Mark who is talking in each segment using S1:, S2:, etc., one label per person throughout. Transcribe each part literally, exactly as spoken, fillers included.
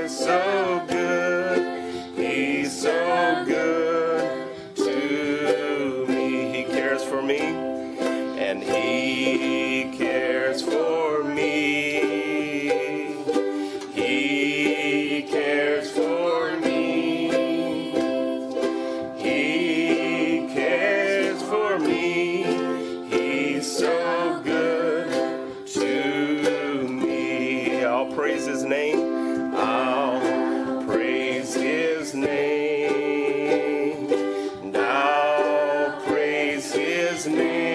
S1: is so good. He's so good to me. He cares for me, and He cares for me. He cares for me. He cares for me. He's so good to me. I'll praise His name. I'll praise His name. And I'll praise His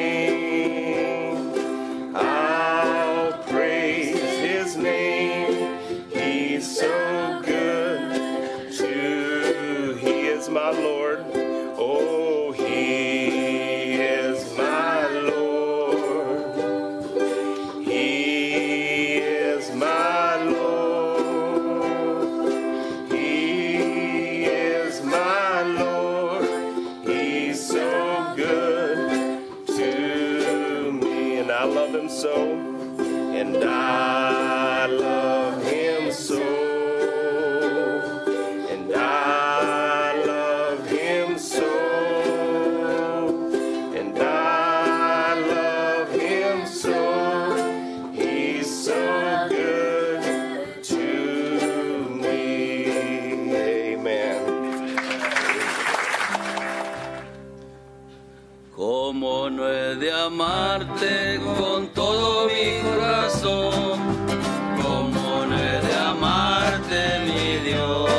S1: name. I'll praise His name. He's so good to. He is my Lord. Oh, He is my Lord. He is my Lord. He is my Lord. He's so good to me. And I love Him so. And I love Him so. And I love Him so. And I love Him so. He's so good to me. Amen.
S2: ¿Cómo no he de amarte con todo mi corazón? ¿Cómo no he de amarte, mi Dios?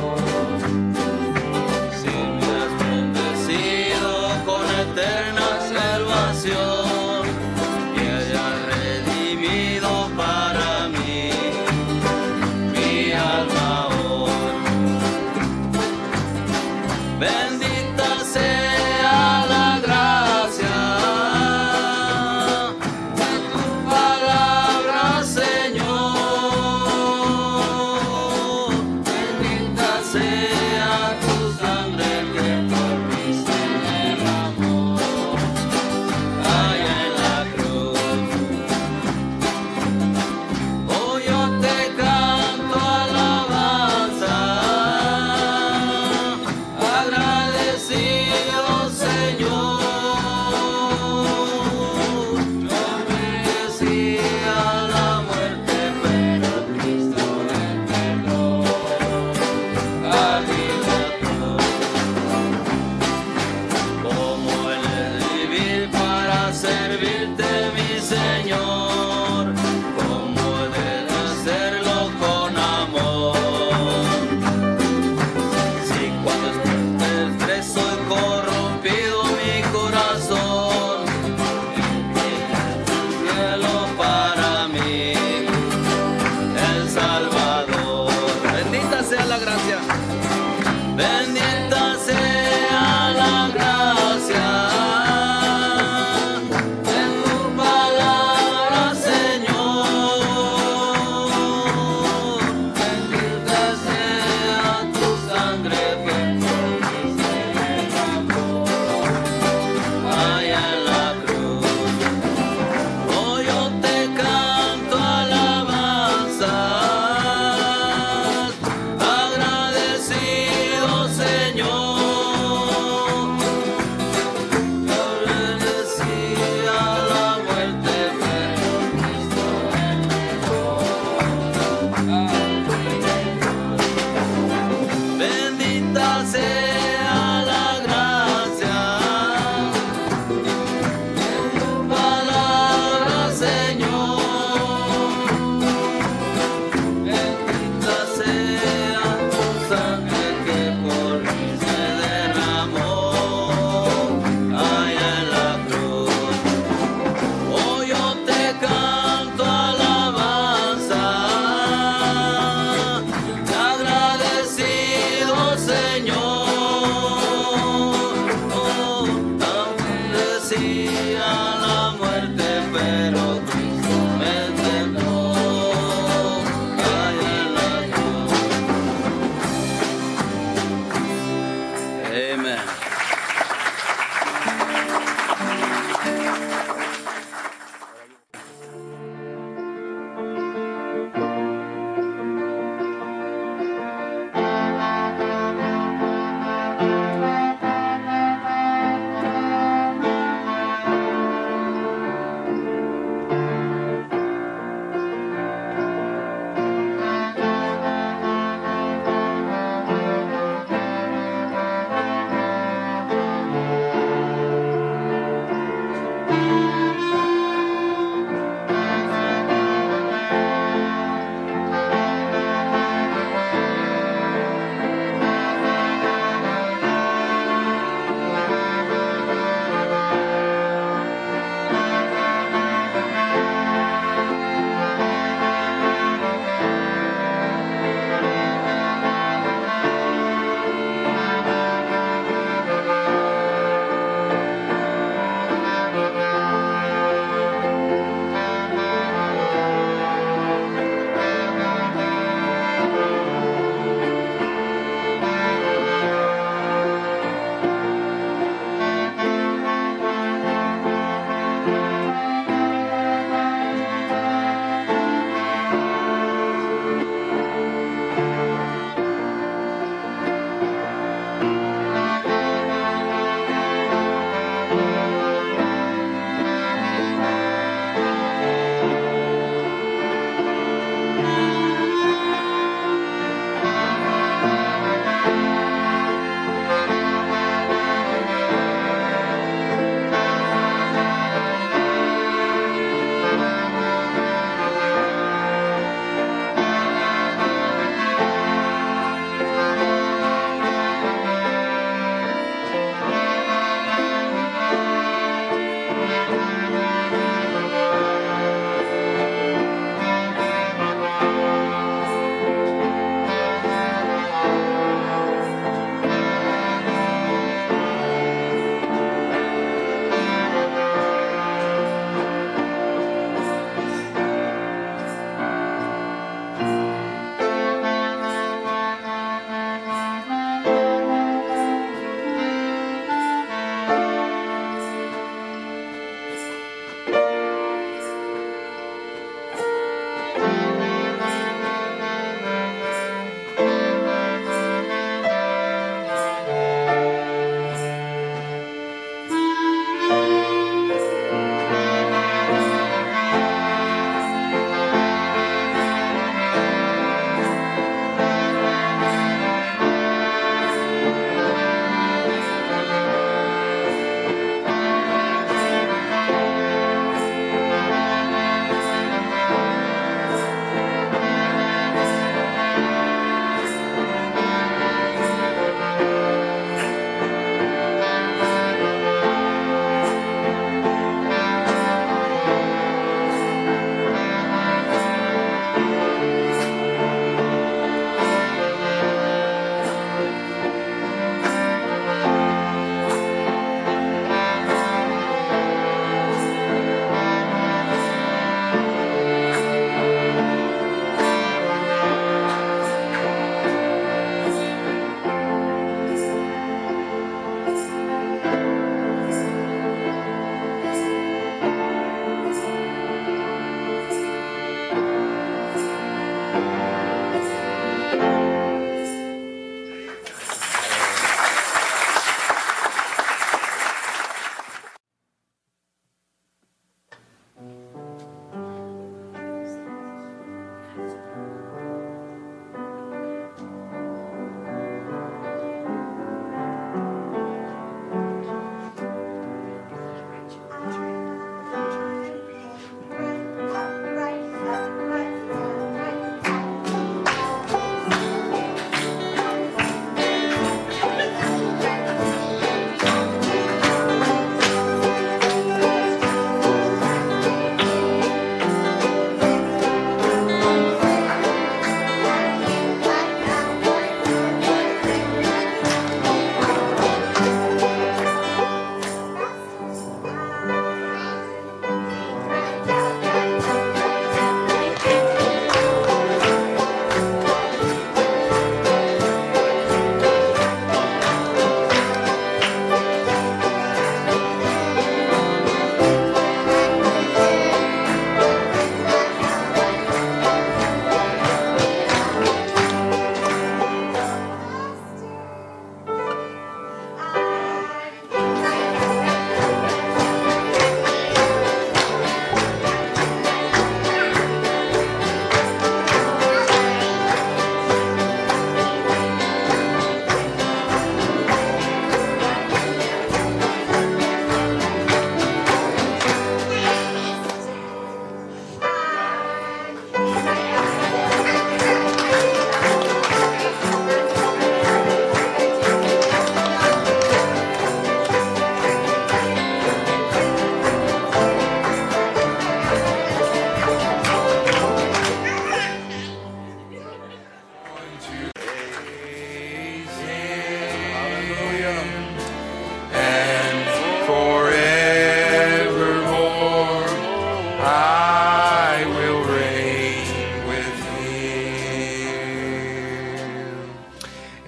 S2: Si me has bendecido con eterna salvación y hayas redimido para mí mi alma hoy. Bendita sea la gracia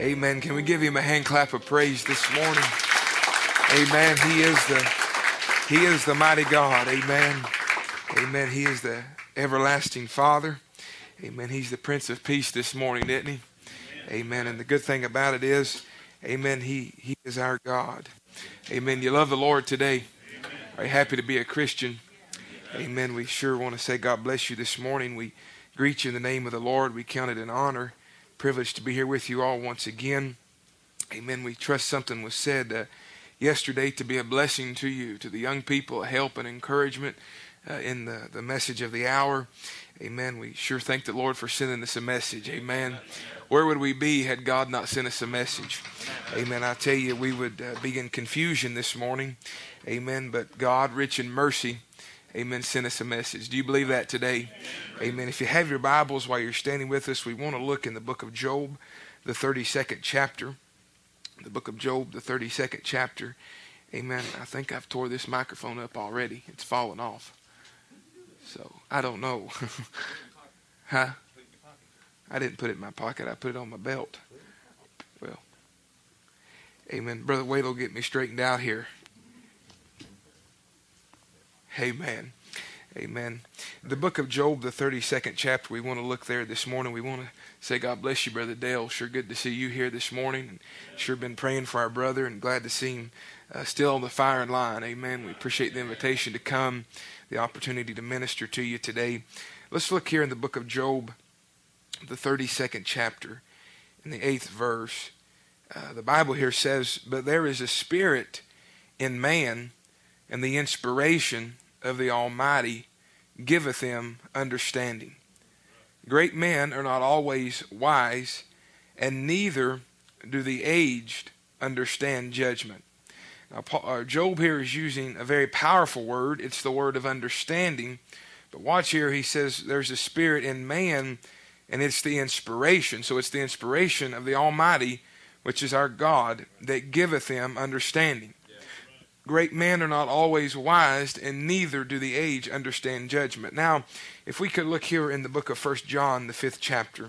S3: Amen. Can we give him a hand clap of praise this morning? Amen. He is the, he is the mighty God. Amen. Amen. He is the everlasting Father. Amen. He's the Prince of Peace this morning, isn't he? Amen. And the good thing about it is, amen, he, he is our God. Amen. You love the Lord today. Are you happy to be a Christian? Amen. We sure want to say God bless you this morning. We greet you in the name of the Lord. We count it an honor, privilege to be here with you all once again. Amen. We trust something was said uh, yesterday to be a blessing to you, to the young people, a help and encouragement uh, in the, the message of the hour. Amen. We sure thank the Lord for sending us a message. Amen. Where would we be had God not sent us a message? Amen. I tell you, we would uh, be in confusion this morning. Amen. But God, rich in mercy, amen, sent us a message. Do you believe that today? Amen. If you have your Bibles while you're standing with us, we want to look in the book of Job, the thirty-second chapter. The book of Job, the thirty-second chapter. Amen. I think I've tore this microphone up already. It's fallen off. So, I don't know. Huh? I didn't put it in my pocket. I put it on my belt. Well, amen. Brother Wade will get me straightened out here. Amen. Amen. The book of Job, the thirty-second chapter, we want to look there this morning. We want to say God bless you, Brother Dale. Sure good to see you here this morning. Sure been praying for our brother and glad to see him uh, still on the firing line. Amen. We appreciate the invitation to come, the opportunity to minister to you today. Let's look here in the book of Job, the thirty-second chapter, in the eighth verse. Uh, the Bible here says, "But there is a spirit in man, and the inspiration of the Almighty giveth him understanding. Great men are not always wise, and neither do the aged understand judgment." Now, Paul, uh, Job here is using a very powerful word. It's the word of understanding. But watch here, he says there's a spirit in man, and it's the inspiration. So it's the inspiration of the Almighty, which is our God, that giveth him understanding. Great men are not always wise, and neither do the aged understand judgment. Now, if we could look here in the book of First John, the fifth chapter,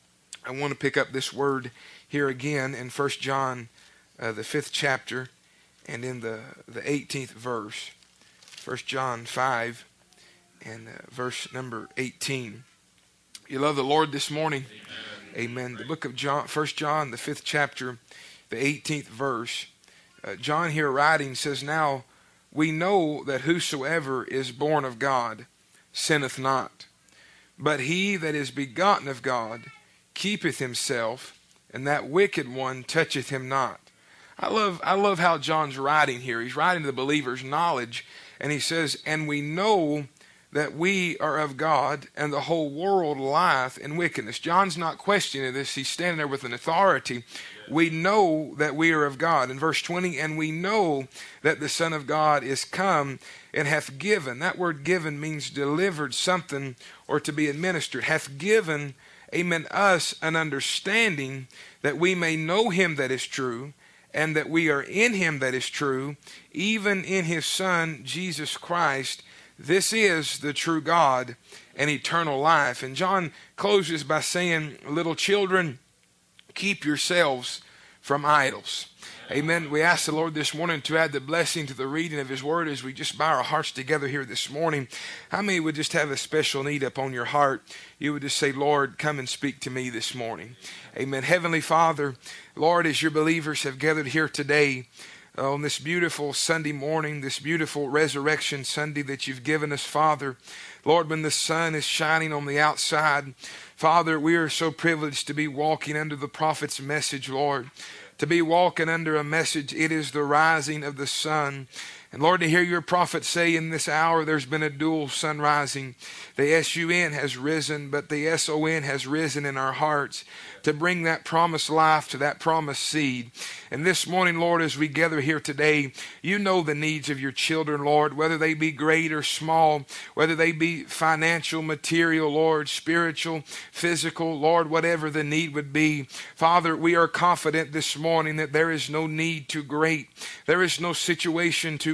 S3: I want to pick up this word here again in First John, uh, the fifth chapter, and in the, the eighteenth verse. First John five, and uh, verse number eighteen. You love the Lord this morning? Amen. Amen. The book of John, First John, the fifth chapter, the eighteenth verse. Uh, John here writing says, "Now we know that whosoever is born of God sinneth not. But he that is begotten of God keepeth himself, and that wicked one toucheth him not." I love, I love how John's writing here. He's writing to the believer's knowledge, and he says, "And we know that we are of God, and the whole world lieth in wickedness." John's not questioning this. He's standing there with an authority. We know that we are of God. In verse twenty, "And we know that the Son of God is come and hath given." That word given means delivered something or to be administered. "Hath given, amen, us an understanding that we may know him that is true, and that we are in him that is true, even in his Son, Jesus Christ. This is the true God and eternal life." And John closes by saying, "Little children, keep yourselves from idols." Amen. We ask the Lord this morning to add the blessing to the reading of his word as we just bow our hearts together here this morning. How many would just have a special need upon your heart? You would just say, "Lord, come and speak to me this morning." Amen. Heavenly Father, Lord, as your believers have gathered here today, uh, on this beautiful Sunday morning, this beautiful Resurrection Sunday that you've given us, Father, Lord, when the sun is shining on the outside, Father, we are so privileged to be walking under the prophet's message, Lord. To be walking under a message, it is the rising of the sun. And Lord, to hear your prophet say in this hour, there's been a dual sun rising. The S U N has risen, but the S O N has risen in our hearts to bring that promised life to that promised seed. And this morning, Lord, as we gather here today, you know the needs of your children, Lord, whether they be great or small, whether they be financial, material, Lord, spiritual, physical, Lord, whatever the need would be. Father, we are confident this morning that there is no need too great. There is no situation too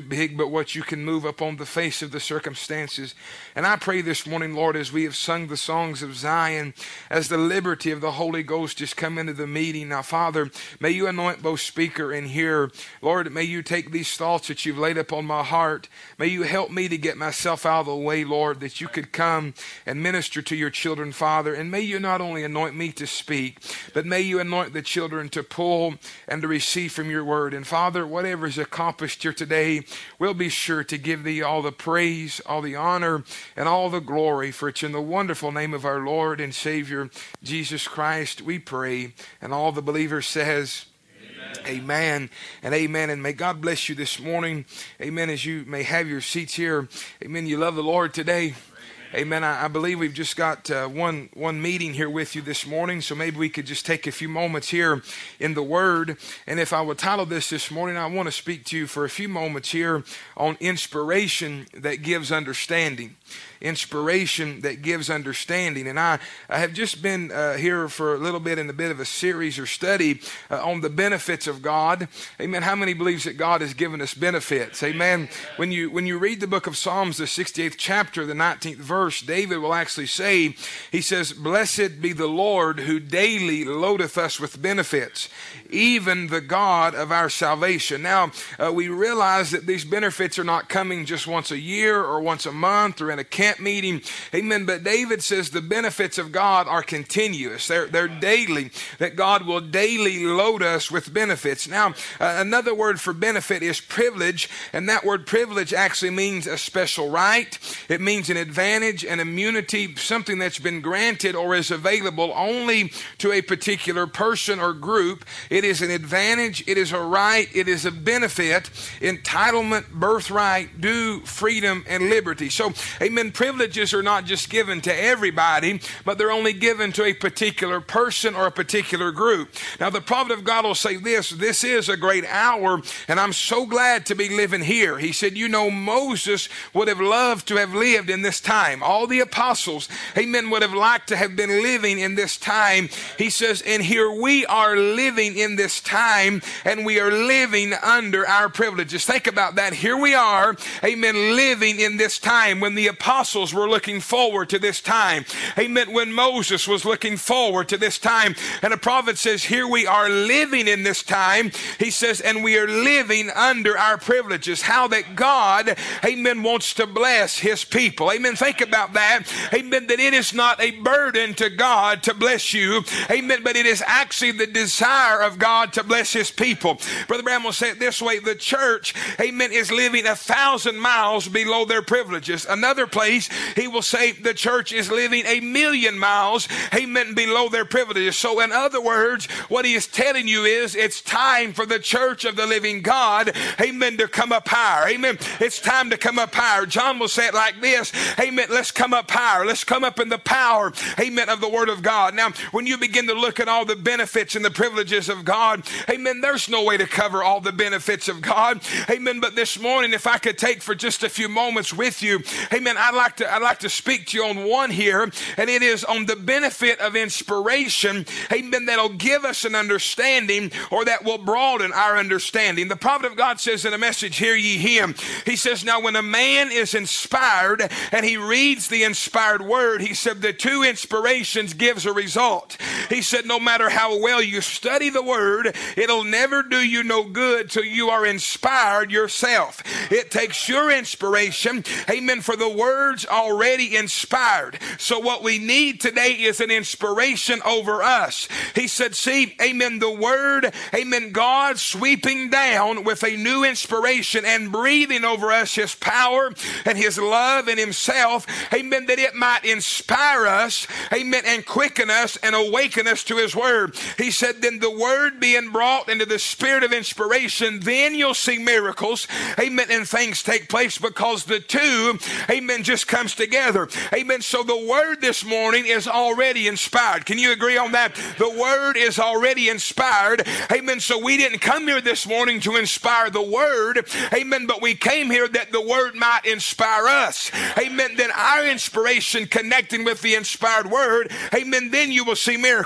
S3: big but what you can move upon the face of the circumstances. And I pray this morning, Lord, as we have sung the songs of Zion, as the liberty of the Holy Ghost has come into the meeting. Now, Father, may you anoint both speaker and hearer. Lord, may you take these thoughts that you've laid upon my heart. May you help me to get myself out of the way, Lord, that you could come and minister to your children, Father. And may you not only anoint me to speak, but may you anoint the children to pull and to receive from your word. And Father, whatever is accomplished here today, we'll be sure to give thee all the praise, all the honor, and all the glory. For it's in the wonderful name of our Lord and Savior, Jesus Christ, we pray. And all the believers says, Amen. Amen and amen. And may God bless you this morning. Amen. As you may have your seats here. Amen. You love the Lord today. Amen. I, I believe we've just got uh, one one meeting here with you this morning, so maybe we could just take a few moments here in the Word. And if I would title this this morning, I want to speak to you for a few moments here on inspiration that gives understanding. Inspiration that gives understanding. And I, I have just been uh, here for a little bit in a bit of a series or study uh, on the benefits of God. Amen. How many believes that God has given us benefits? Amen. When you when you read the book of Psalms, the sixty-eighth chapter, the nineteenth verse, David will actually say, he says, "Blessed be the Lord who daily loadeth us with benefits, even the God of our salvation." Now, uh, we realize that these benefits are not coming just once a year or once a month or in a camp meeting. Amen. But David says the benefits of God are continuous. They're, they're daily, that God will daily load us with benefits. Now, uh, another word for benefit is privilege, and that word privilege actually means a special right. It means an advantage, an immunity, something that's been granted or is available only to a particular person or group. It is an advantage, it is a right, it is a benefit, entitlement, birthright, due, freedom, and liberty. So, amen, privileges are not just given to everybody, but they're only given to a particular person or a particular group. Now, the prophet of God will say this, this is a great hour, and I'm so glad to be living here. He said, you know, Moses would have loved to have lived in this time. All the apostles, amen, would have liked to have been living in this time. He says, and here we are living in this time, and we are living under our privileges. Think about that. Here we are, amen, living in this time when the apostles were looking forward to this time. Amen. When Moses was looking forward to this time. And the prophet says, here we are living in this time. He says, and we are living under our privileges. How that God, amen, wants to bless his people. Amen. Think about that. Amen. That it is not a burden to God to bless you. Amen. But it is actually the desire of God to bless his people. Brother Branham will say it this way. The church, amen, is living a thousand miles below their privileges. Another place, he will say the church is living a million miles, amen, below their privileges. So in other words, what he is telling you is it's time for the church of the living God, amen, to come up higher. Amen. It's time to come up higher. John will say it like this, amen, let's come up higher. Let's come up in the power, amen, of the word of God. Now, when you begin to look at all the benefits and the privileges of God, amen, there's no way to cover all the benefits of God. Amen. But this morning, if I could take for just a few moments with you, amen, I'd like to I'd like to speak to you on one here, and it is on the benefit of inspiration, amen, that'll give us an understanding, or that will broaden our understanding. The prophet of God says in a message, hear ye him. He says, now when a man is inspired and he reads the inspired word, he said the two inspirations gives a result. He said no matter how well you study the word, it'll never do you no good till you are inspired yourself. It takes your inspiration, amen, for the words already inspired. So what we need today is an inspiration over us. He said, see, amen, the word, amen, God sweeping down with a new inspiration and breathing over us his power and his love and himself, amen, that it might inspire us, amen, and quicken us and awaken us to his word. He said, then the word being brought into the spirit of inspiration, then you'll see miracles, amen, and things take place, because the two, amen, just comes together. Amen. So the word this morning is already inspired. Can you agree on that? The word is already inspired. Amen. So we didn't come here this morning to inspire the word. Amen. But we came here that the word might inspire us. Amen. Then our inspiration connecting with the inspired word. Amen. Then you will see miracles.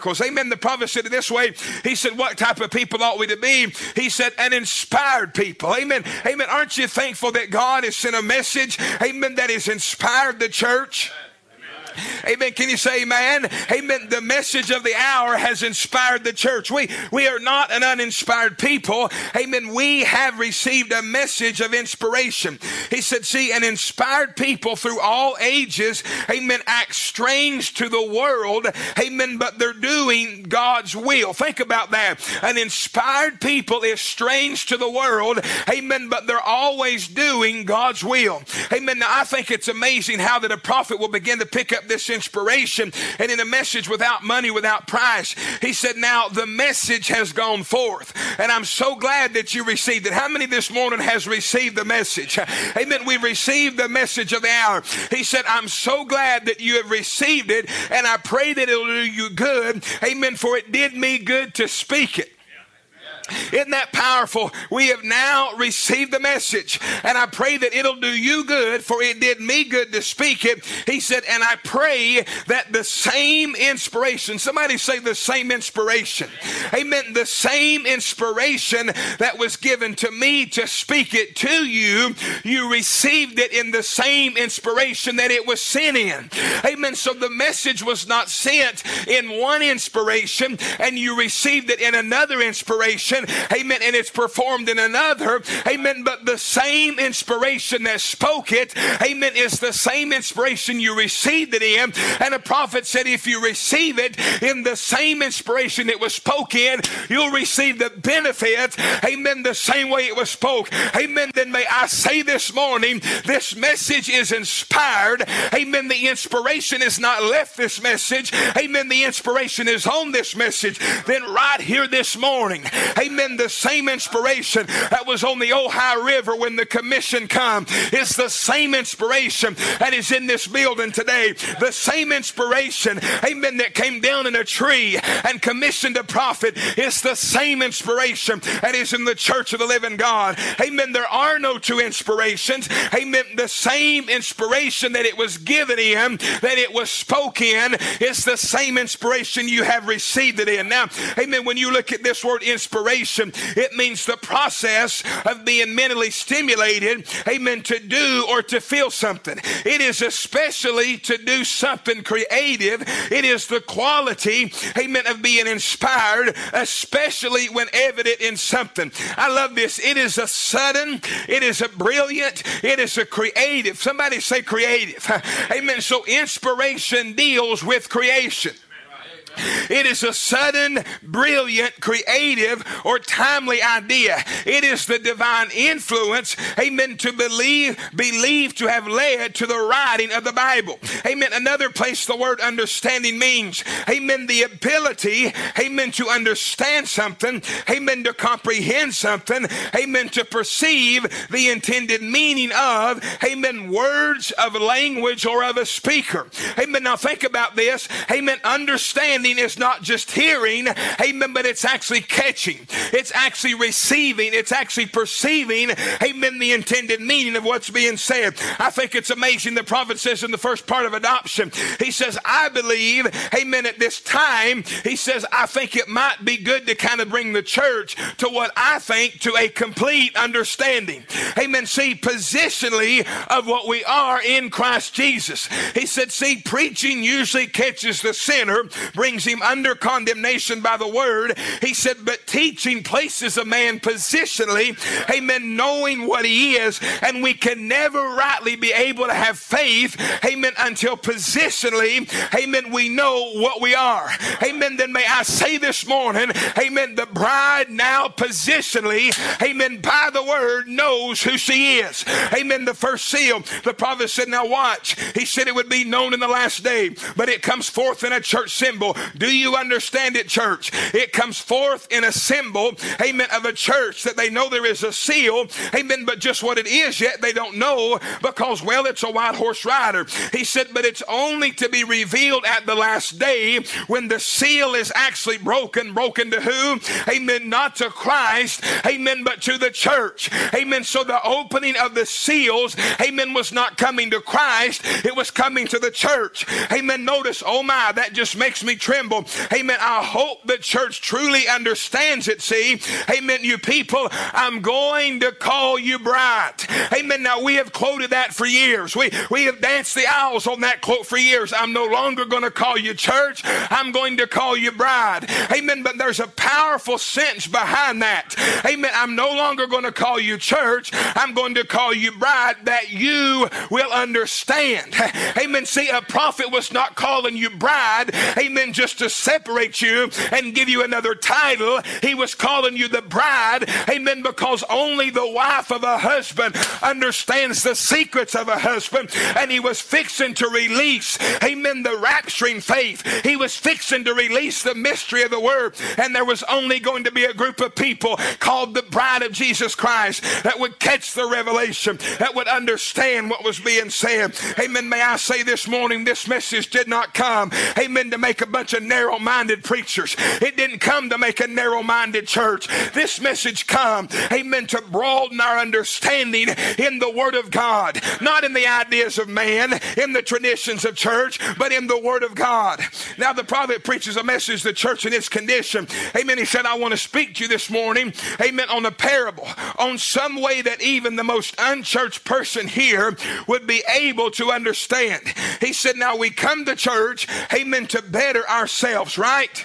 S3: miracles. Amen. The prophet said it this way. He said, what type of people ought we to be? He said, an inspired people. Amen. Amen. Aren't you thankful that God has sent a message, amen, that has inspired the church? Amen. Can you say amen? Amen. The message of the hour has inspired the church. We, we are not an uninspired people. Amen. We have received a message of inspiration. He said, see, an inspired people through all ages, amen, act strange to the world, amen, but they're doing God's will. Think about that. An inspired people is strange to the world, amen, but they're always doing God's will. Amen. Now, I think it's amazing how that a prophet will begin to pick up this inspiration, and in a message without money, without price. He said, now the message has gone forth, and I'm so glad that you received it. How many this morning has received the message? Amen. We received the message of the hour. He said, I'm so glad that you have received it, and I pray that it'll do you good. Amen. For it did me good to speak it. Isn't that powerful? We have now received the message, and I pray that it'll do you good, for it did me good to speak it. He said, and I pray that the same inspiration, somebody say the same inspiration. Amen. The same inspiration that was given to me to speak it to you, you received it in the same inspiration that it was sent in. Amen. So the message was not sent in one inspiration, and you received it in another inspiration. Amen. And it's performed in another. Amen. But the same inspiration that spoke it, amen, is the same inspiration you received it in. And a prophet said, if you receive it in the same inspiration it was spoken, you'll receive the benefit, amen, the same way it was spoke. Amen. Then may I say this morning, this message is inspired. Amen. The inspiration is not left this message. Amen. The inspiration is on this message. Then right here this morning, amen, the same inspiration that was on the Ohio River when the commission come is the same inspiration that is in this building today. The same inspiration, amen, that came down in a tree and commissioned a prophet is the same inspiration that is in the church of the living God. Amen. There are no two inspirations. Amen. The same inspiration that it was given in, that it was spoken, is the same inspiration you have received it in. Now, amen, when you look at this word inspiration, it means the process of being mentally stimulated, amen, to do or to feel something. It is especially to do something creative. It is the quality, amen, of being inspired, especially when evident in something. I love this. It is a sudden, it is a brilliant, it is a creative. Somebody say creative. Amen. So inspiration deals with creation. It is a sudden, brilliant, creative, or timely idea. It is the divine influence, amen, to believe, believe to have led to the writing of the Bible. Amen. Another place the word understanding means, amen, the ability, amen, to understand something, amen, to comprehend something, amen, to perceive the intended meaning of, amen, words of language or of a speaker. Amen. Now think about this. Amen. Understanding is not just hearing, amen, but it's actually catching. It's actually receiving. It's actually perceiving, amen, the intended meaning of what's being said. I think it's amazing. The prophet says in the first part of adoption, he says, I believe, amen, at this time, he says, I think it might be good to kind of bring the church to what I think to a complete understanding. Amen. See, positionally of what we are in Christ Jesus. He said, see, preaching usually catches the sinner, brings him under condemnation by the word. He said, but teaching places a man positionally, amen, knowing what he is, and we can never rightly be able to have faith, amen, until positionally, amen, we know what we are. Amen. Then may I say this morning, amen, the bride now positionally, amen, by the word knows who she is. Amen. The first seal, the prophet said, now watch. He said it would be known in the last day, but it comes forth in a church symbol. Do you understand it, church? It comes forth in a symbol, amen, of a church that they know there is a seal, amen, but just what it is yet they don't know because, well, it's a white horse rider. He said, but it's only to be revealed at the last day when the seal is actually broken. Broken to who? Amen, not to Christ, amen, but to the church. Amen. So the opening of the seals, amen, was not coming to Christ. It was coming to the church. Amen. Notice, oh my, that just makes me tremble. tremble. Amen. I hope the church truly understands it. See, amen, you people, I'm going to call you bride. Amen. Now, we have quoted that for years. We, we have danced the aisles on that quote for years. I'm no longer going to call you church. I'm going to call you bride. Amen. But there's a powerful sense behind that. Amen. I'm no longer going to call you church. I'm going to call you bride, that you will understand. Amen. See, a prophet was not calling you bride, amen, just to separate you and give you another title. He was calling you the bride, amen, because only the wife of a husband understands the secrets of a husband. And he was fixing to release, amen, the rapturing faith. He was fixing to release the mystery of the word. And there was only going to be a group of people called the bride of Jesus Christ that would catch the revelation, that would understand what was being said. Amen. May I say this morning, this message did not come, amen, to make a bunch of narrow-minded preachers. It didn't come to make a narrow-minded church. This message come, amen, to broaden our understanding in the Word of God. Not in the ideas of man, in the traditions of church, but in the Word of God. Now, the prophet preaches a message to the church in its condition. Amen. He said, I want to speak to you this morning, amen, on a parable, on some way that even the most unchurched person here would be able to understand. He said, now we come to church, amen, to better ourselves, right?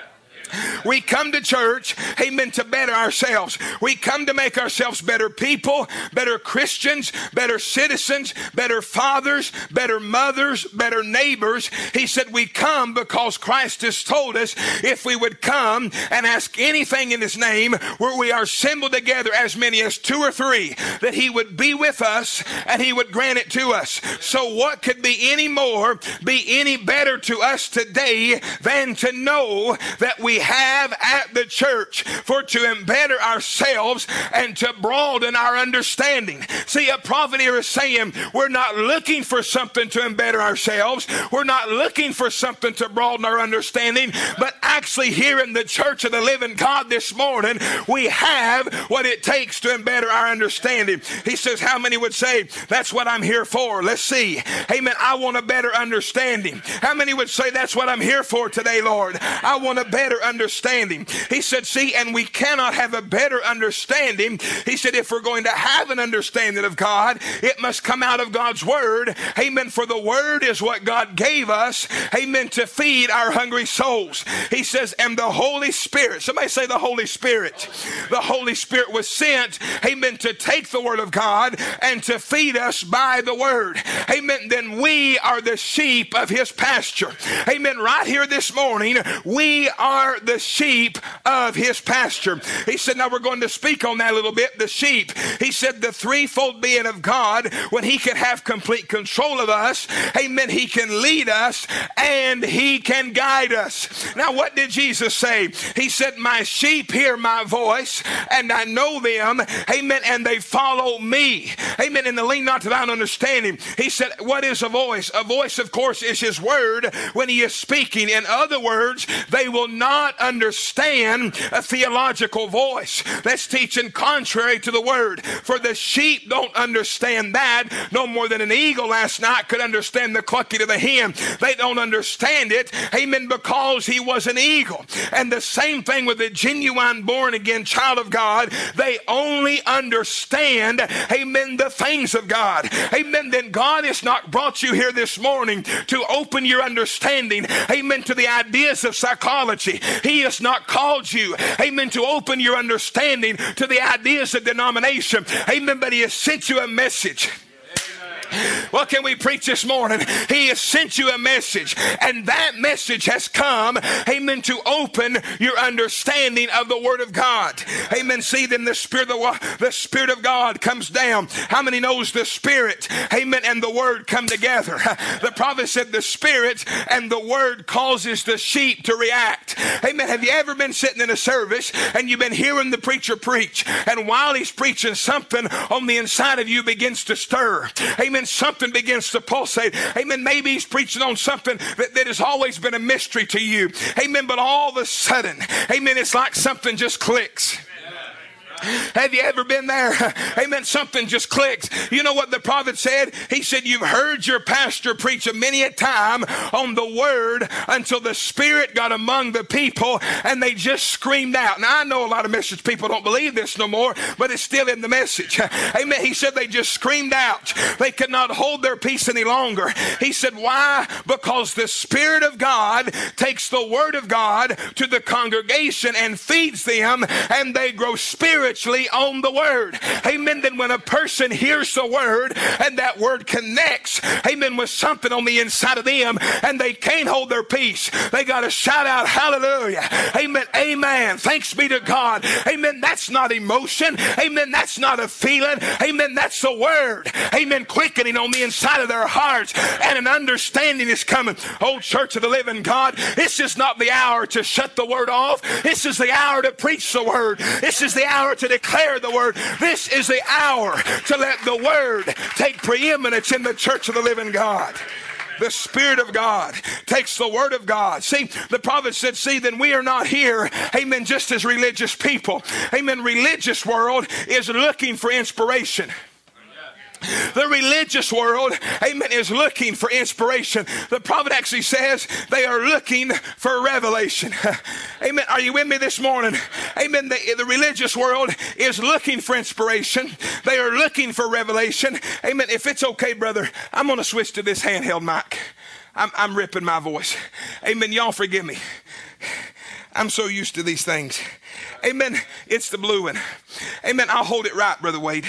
S3: We come to church, amen, to better ourselves. We come to make ourselves better people, better Christians, better citizens, better fathers, better mothers, better neighbors. He said we come because Christ has told us if we would come and ask anything in his name, where we are assembled together as many as two or three, that he would be with us and he would grant it to us. So what could be any more, be any better to us today than to know that we have at the church for to better ourselves and to broaden our understanding. See, a prophet here is saying we're not looking for something to better ourselves. We're not looking for something to broaden our understanding, but actually here in the church of the living God this morning, we have what it takes to better our understanding. He says, how many would say, that's what I'm here for? Let's see. Amen. I want a better understanding. How many would say, that's what I'm here for today, Lord? I want a better understanding. He said, see, and we cannot have a better understanding. He said, if we're going to have an understanding of God, it must come out of God's word. Amen. For the word is what God gave us. Amen. To feed our hungry souls. He says, and the Holy Spirit, somebody say the Holy Spirit. The Holy Spirit was sent, amen, to take the word of God and to feed us by the word. Amen. Then we are the sheep of his pasture. Amen. Right here this morning, we are the sheep of his pasture. He said, now we're going to speak on that a little bit, the sheep. He said the threefold being of God, when he can have complete control of us, amen, he can lead us and he can guide us. Now what did Jesus say? He said, my sheep hear my voice and I know them, amen, and they follow me. Amen. And the lean not to thine understanding. He said, what is a voice? A voice, of course, is his word when he is speaking. In other words, they will not understand a theological voice that's teaching contrary to the word. For the sheep don't understand that no more than an eagle last night could understand the clucking of the hen. They don't understand it, amen, because he was an eagle. And the same thing with the genuine born again child of God. They only understand, amen, the things of God. Amen. Then God has not brought you here this morning to open your understanding, amen, to the ideas of psychology. He has not called you, amen, to open your understanding to the ideas of denomination. Amen. But he has sent you a message. What can we preach this morning? He has sent you a message, and that message has come, amen, to open your understanding of the word of God. Amen. See, then the spirit of the spirit of God comes down. How many knows the spirit, amen, and the word come together? The prophet said the spirit and the word causes the sheep to react. Amen. Have you ever been sitting in a service and you've been hearing the preacher preach, and while he's preaching, something on the inside of you begins to stir? Amen. Something begins to pulsate. Amen. Maybe he's preaching on something that, that has always been a mystery to you. Amen. But all of a sudden, amen, it's like something just clicks. Have you ever been there? Amen. Something just clicks. You know what the prophet said? He said, you've heard your pastor preach a many a time on the word until the Spirit got among the people and they just screamed out. Now, I know a lot of message people don't believe this no more, but it's still in the message. Amen. He said they just screamed out. They could not hold their peace any longer. He said, why? Because the Spirit of God takes the word of God to the congregation and feeds them, and they grow spiritually on the word. Amen. Then when a person hears the word and that word connects, amen, with something on the inside of them and they can't hold their peace, they got to shout out hallelujah. Amen. Amen. Thanks be to God. Amen. That's not emotion. Amen. That's not a feeling. Amen. That's the word. Amen. Quickening on the inside of their hearts, and an understanding is coming. Oh, Church of the Living God, this is not the hour to shut the word off. This is the hour to preach the word. This is the hour to declare the word. This is the hour to let the word take preeminence in the Church of the Living God. The Spirit of God takes the word of God. See, the prophet said, see, then we are not here, amen, just as religious people. Amen. Religious world is looking for inspiration. The religious world, amen, is looking for inspiration. The prophet actually says they are looking for revelation. Amen. Are you with me this morning? Amen. The, the religious world is looking for inspiration. They are looking for revelation. Amen. If it's okay, brother, I'm going to switch to this handheld mic. I'm, I'm ripping my voice. Amen. Y'all forgive me. I'm so used to these things. Amen. It's the blue one. Amen. I'll hold it right, Brother Wade.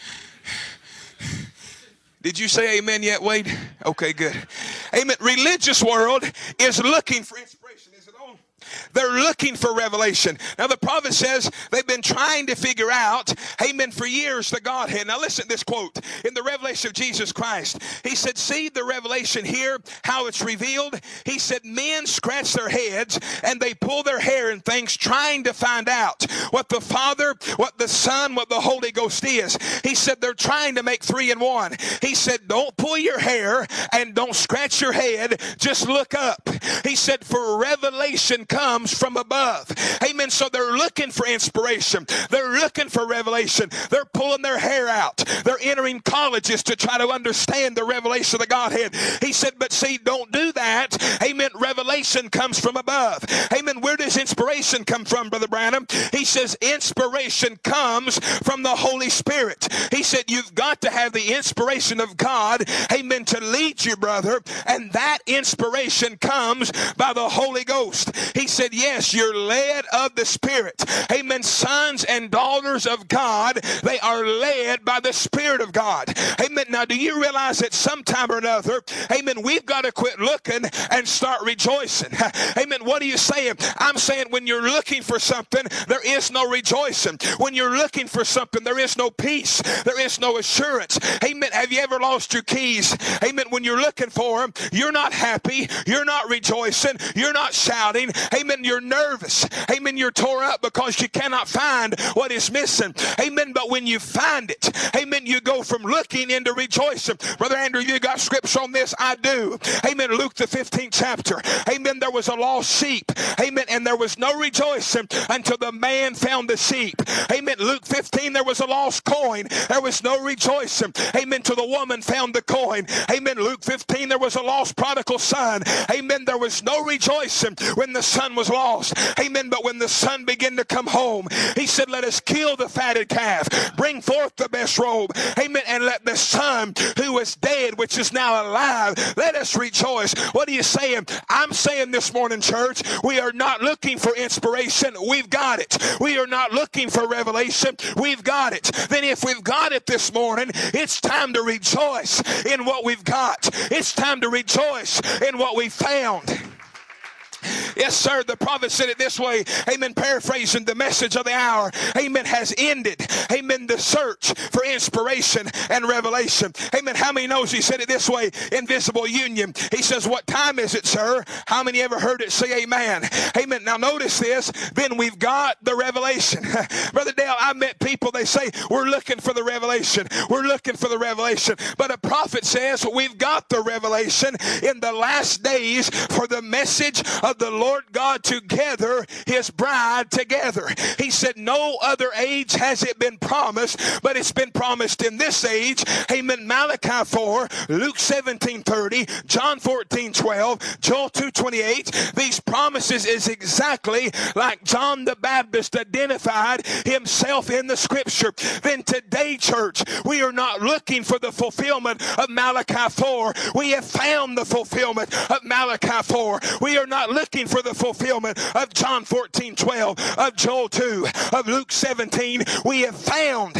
S3: Did you say amen yet, Wade? Okay, good. Amen. Religious world is looking for inspiration. Is it on? They're looking for revelation. Now, the prophet says they've been trying to figure out, amen, for years the Godhead. Now, listen to this quote in the revelation of Jesus Christ. He said, see the revelation here, how it's revealed. He said, men scratch their heads and they pull their hair and things trying to find out what the Father, what the Son, what the Holy Ghost is. He said, they're trying to make three in one. He said, don't pull your hair and don't scratch your head. Just look up. He said, for revelation comes from above. Amen. So they're looking for inspiration. They're looking for revelation. They're pulling their hair out. They're entering colleges to try to understand the revelation of the Godhead. He said, but see, don't do that. Amen. Revelation comes from above. Amen. Where does inspiration come from, Brother Branham? He says, inspiration comes from the Holy Spirit. He said, you've got to have the inspiration of God, amen, to lead you, brother. And that inspiration comes by the Holy Ghost. He said, yes, you're led of the Spirit. Amen. Sons and daughters of God, they are led by the Spirit of God. Amen. Now, do you realize that sometime or another, amen, we've got to quit looking and start rejoicing. Amen. What are you saying? I'm saying when you're looking for something, there is no rejoicing. When you're looking for something, there is no peace. There is no assurance. Amen. Have you ever lost your keys? Amen. When you're looking for them, you're not happy. You're not rejoicing. You're not shouting. Amen. You're nervous. Amen. You're tore up because you cannot find what is missing. Amen. But when you find it, amen, you go from looking into rejoicing. Brother Andrew, you got scripture on this? I do. Amen. Luke the fifteenth chapter. Amen. There was a lost sheep. Amen. And there was no rejoicing until the man found the sheep. Amen. Luke fifteen, there was a lost coin. There was no rejoicing. Amen. Till the woman found the coin. Amen. Luke fifteen, there was a lost prodigal son. Amen. There was no rejoicing when the son was lost. Amen. But when the son began to come home, he said, let us kill the fatted calf, bring forth the best robe. Amen. And let the son who was dead, which is now alive, let us rejoice. What are you saying? I'm saying this morning, church, we are not looking for inspiration. We've got it. We are not looking for revelation. We've got it. Then if we've got it this morning, it's time to rejoice in what we've got. It's time to rejoice in what we found. Yes, sir. The prophet said it this way. Amen. Paraphrasing the message of the hour. Amen. Has ended. Amen. The search for inspiration and revelation. Amen. How many knows he said it this way? Invisible union. He says, what time is it, sir? How many ever heard it say amen? Amen. Now notice this. Then we've got the revelation. Brother Dale, I met people, they say, we're looking for the revelation. We're looking for the revelation. But a prophet says we've got the revelation in the last days for the message of of the Lord God to gather his bride together. He said no other age has it been promised, but it's been promised in this age. Amen. Malachi four, Luke seventeen thirty, John fourteen twelve, Joel two twenty-eight. These promises is exactly like John the Baptist identified himself in the scripture. Then today, church, we are not looking for the fulfillment of Malachi four. We have found the fulfillment of Malachi four. We are not looking for the fulfillment of John fourteen twelve, of Joel two, of Luke seventeen. We have found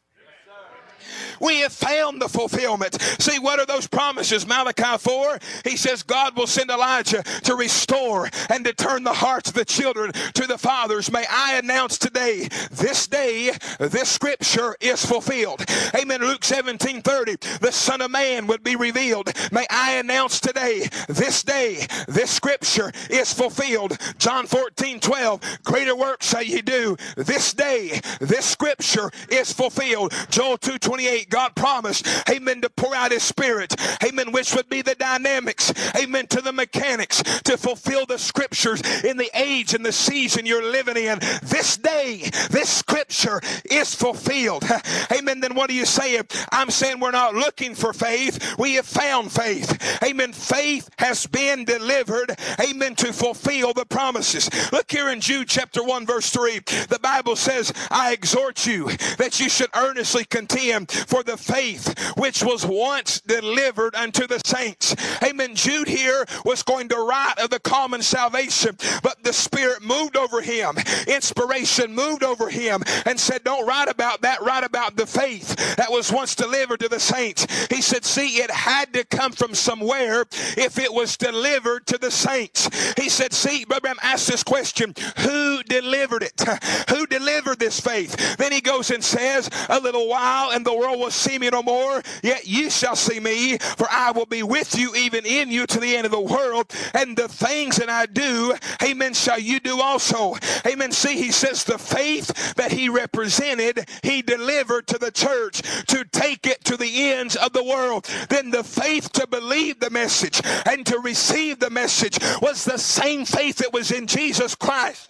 S3: We have found the fulfillment. See, what are those promises? Malachi four, he says God will send Elijah to restore and to turn the hearts of the children to the fathers. May I announce today, this day, this scripture is fulfilled. Amen. Luke seventeen thirty, the Son of Man would be revealed. May I announce today, this day, this scripture is fulfilled. John fourteen twelve, greater works shall ye do. This day, this scripture is fulfilled. Joel two twenty-eight, God promised, amen, to pour out his spirit, amen, which would be the dynamics, amen, to the mechanics to fulfill the scriptures in the age and the season you're living in. This day, this scripture is fulfilled. Amen. Then what are you saying? I'm saying we're not looking for faith. We have found faith. Amen. Faith has been delivered, amen, to fulfill the promises. Look here in Jude chapter one verse three. The Bible says, I exhort you that you should earnestly contend for the faith which was once delivered unto the saints. Amen. Jude here was going to write of the common salvation, but the Spirit moved over him. Inspiration moved over him and said, don't write about that, write about the faith that was once delivered to the saints. He said, see, it had to come from somewhere if it was delivered to the saints. He said, see, Brother Branham asked this question, who delivered it? Who delivered this faith? Then he goes and says, a little while and the world will see me no more, yet you shall see me, for I will be with you, even in you, to the end of the world. And the things that I do, amen, shall you do also. Amen. See, he says the faith that he represented, he delivered to the church to take it to the ends of the world. Then the faith to believe the message and to receive the message was the same faith that was in Jesus Christ.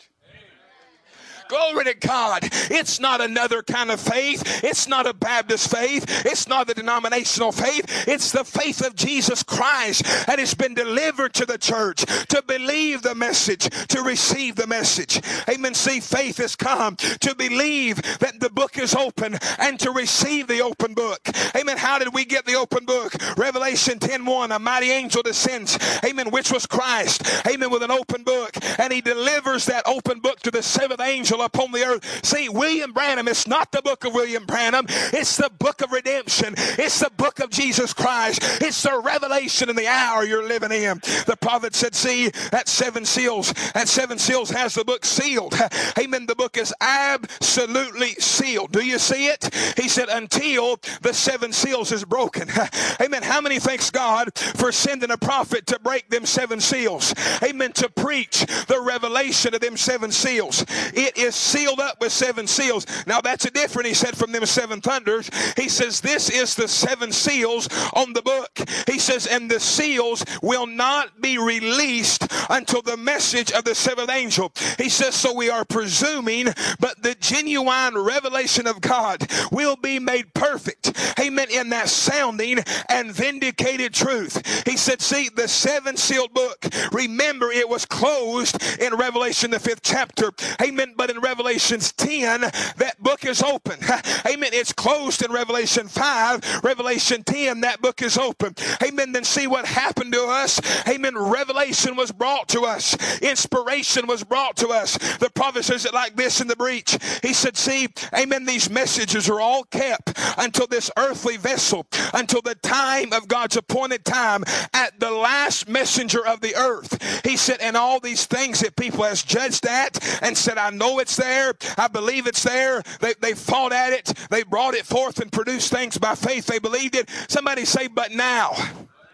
S3: Glory to God. It's not another kind of faith. It's not a Baptist faith. It's not a denominational faith. It's the faith of Jesus Christ, and it's been delivered to the church to believe the message, to receive the message. Amen. See, faith has come to believe that the book is open and to receive the open book. Amen. How did we get the open book? Revelation ten one, a mighty angel descends, amen, which was Christ, amen, with an open book, and he delivers that open book to the seventh angel upon the earth. See, William Branham, it's not the book of William Branham. It's the book of redemption. It's the book of Jesus Christ. It's the revelation in the hour you're living in. The prophet said, see, that seven seals, that seven seals has the book sealed. Amen. The book is absolutely sealed. Do you see it? He said, until the seven seals is broken. Amen. How many thanks God for sending a prophet to break them seven seals? Amen. To preach the revelation of them seven seals. It is sealed up with seven seals. Now that's a different, he said, from them seven thunders. He says this is the seven seals on the book. He says, and the seals will not be released until the message of the seventh angel. He says, so we are presuming, but the genuine revelation of God will be made perfect. Amen. In that sounding and vindicated truth. He said, see, the seven sealed book, remember it was closed in Revelation the fifth chapter. Amen. But in Revelations ten, that book is open. Amen. It's closed in Revelation five. Revelation ten, that book is open. Amen. Then see what happened to us. Amen. Revelation was brought to us. Inspiration was brought to us. The prophet says it like this in the breach. He said, see, amen, these messages are all kept until this earthly vessel, until the time of God's appointed time at the last messenger of the earth. He said, and all these things that people has judged at and said, I know it's there. I believe it's there. They, they fought at it. They brought it forth and produced things by faith. They believed it. Somebody say, but now.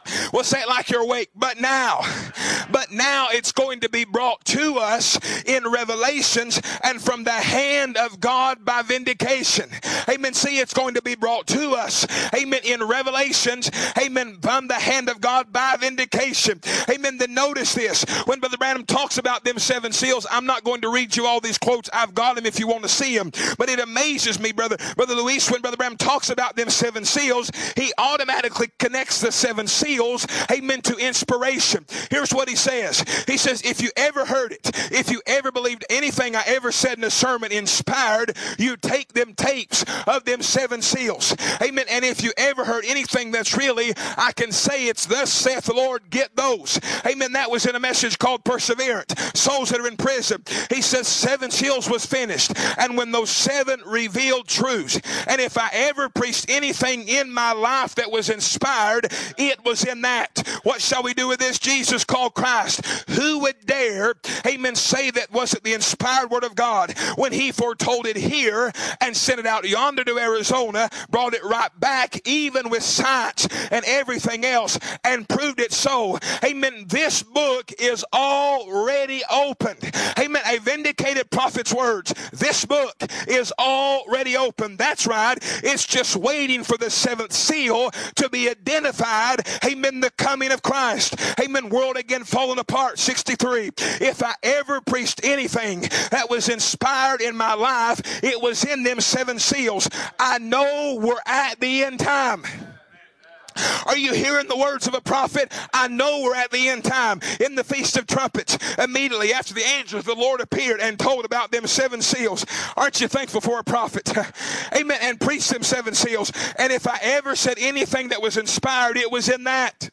S3: Well, say it like you're awake. But now, but now it's going to be brought to us in Revelations and from the hand of God by vindication. Amen. See, it's going to be brought to us. Amen. In Revelations. Amen. From the hand of God by vindication. Amen. Then notice this. When Brother Branham talks about them seven seals, I'm not going to read you all these quotes. I've got them if you want to see them. But it amazes me, Brother, Brother Luis, when Brother Branham talks about them seven seals, he automatically connects the seven seals, amen, to inspiration. Here's what he says. He says, if you ever heard it, if you ever believed anything I ever said in a sermon inspired, you take them tapes of them seven seals. Amen. And if you ever heard anything that's really, I can say it's thus saith the Lord, get those. Amen. That was in a message called Perseverance. Souls that are in prison. He says seven seals was finished. And when those seven revealed truths, and if I ever preached anything in my life that was inspired, it was in that. What shall we do with this? Jesus called Christ. Who would dare, amen, say that wasn't the inspired word of God when he foretold it here and sent it out yonder to Arizona, brought it right back, even with science and everything else, and proved it so. Amen. This book is already opened. Amen. A vindicated prophet's words. This book is already open. That's right. It's just waiting for the seventh seal to be identified. Amen. The coming of Christ. Amen. World again falling apart. sixty-three. If I ever preached anything that was inspired in my life, it was in them seven seals. I know we're at the end time. Are you hearing the words of a prophet? I know we're at the end time. In the Feast of Trumpets, immediately after the angels, the Lord appeared and told about them seven seals. Aren't you thankful for a prophet? Amen. And preached them seven seals. And if I ever said anything that was inspired, it was in that.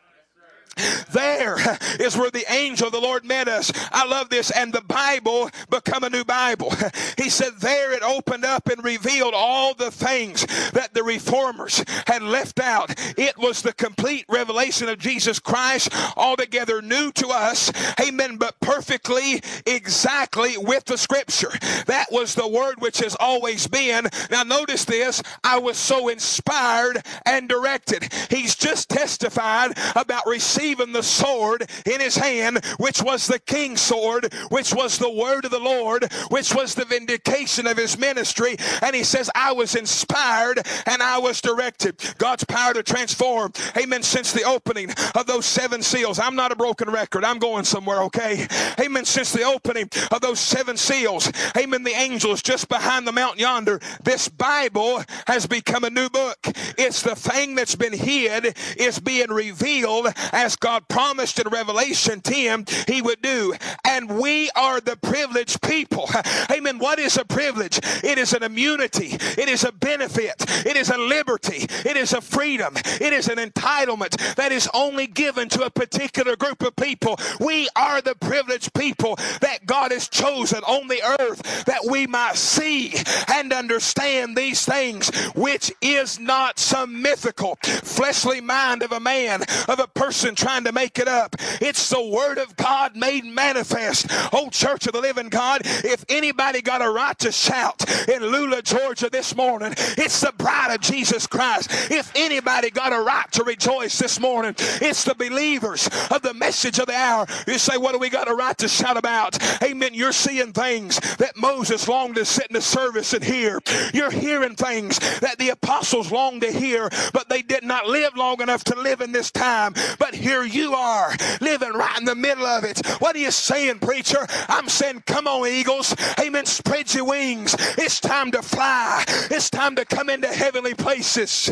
S3: There is where the angel of the Lord met us. I love this. And the Bible become a new Bible. He said there it opened up and revealed all the things that the reformers had left out. It was the complete revelation of Jesus Christ, altogether new to us. Amen. But perfectly, exactly with the scripture. That was the word which has always been. Now notice this. I was so inspired and directed. He's just testified about receiving even the sword in his hand, which was the king's sword, which was the word of the Lord, which was the vindication of his ministry. And he says, I was inspired and I was directed. God's power to transform. Amen. Since the opening of those seven seals. I'm not a broken record. I'm going somewhere, okay? Amen. Since the opening of those seven seals. Amen. The angels just behind the mountain yonder. This Bible has become a new book. It's the thing that's been hid is being revealed as God promised in Revelation ten he would do. And we are the privileged people. Amen. What is a privilege? It is an immunity. It is a benefit. It is a liberty. It is a freedom. It is an entitlement that is only given to a particular group of people. We are the privileged people that God has chosen on the earth that we might see and understand these things, which is not some mythical fleshly mind of a man, of a person trying to make it up. It's the word of God made manifest. Oh, Church of the Living God, if anybody got a right to shout in Lula, Georgia this morning, it's the bride of Jesus Christ. If anybody got a right to rejoice this morning, it's the believers of the message of the hour. You say, what do we got a right to shout about? Amen. You're seeing things that Moses longed to sit in the service and hear. You're hearing things that the apostles longed to hear, but they did not live long enough to live in this time. But here you are, living right in the middle of it. What are you saying, preacher? I'm saying, come on, eagles. Amen. Spread your wings. It's time to fly. It's time to come into heavenly places.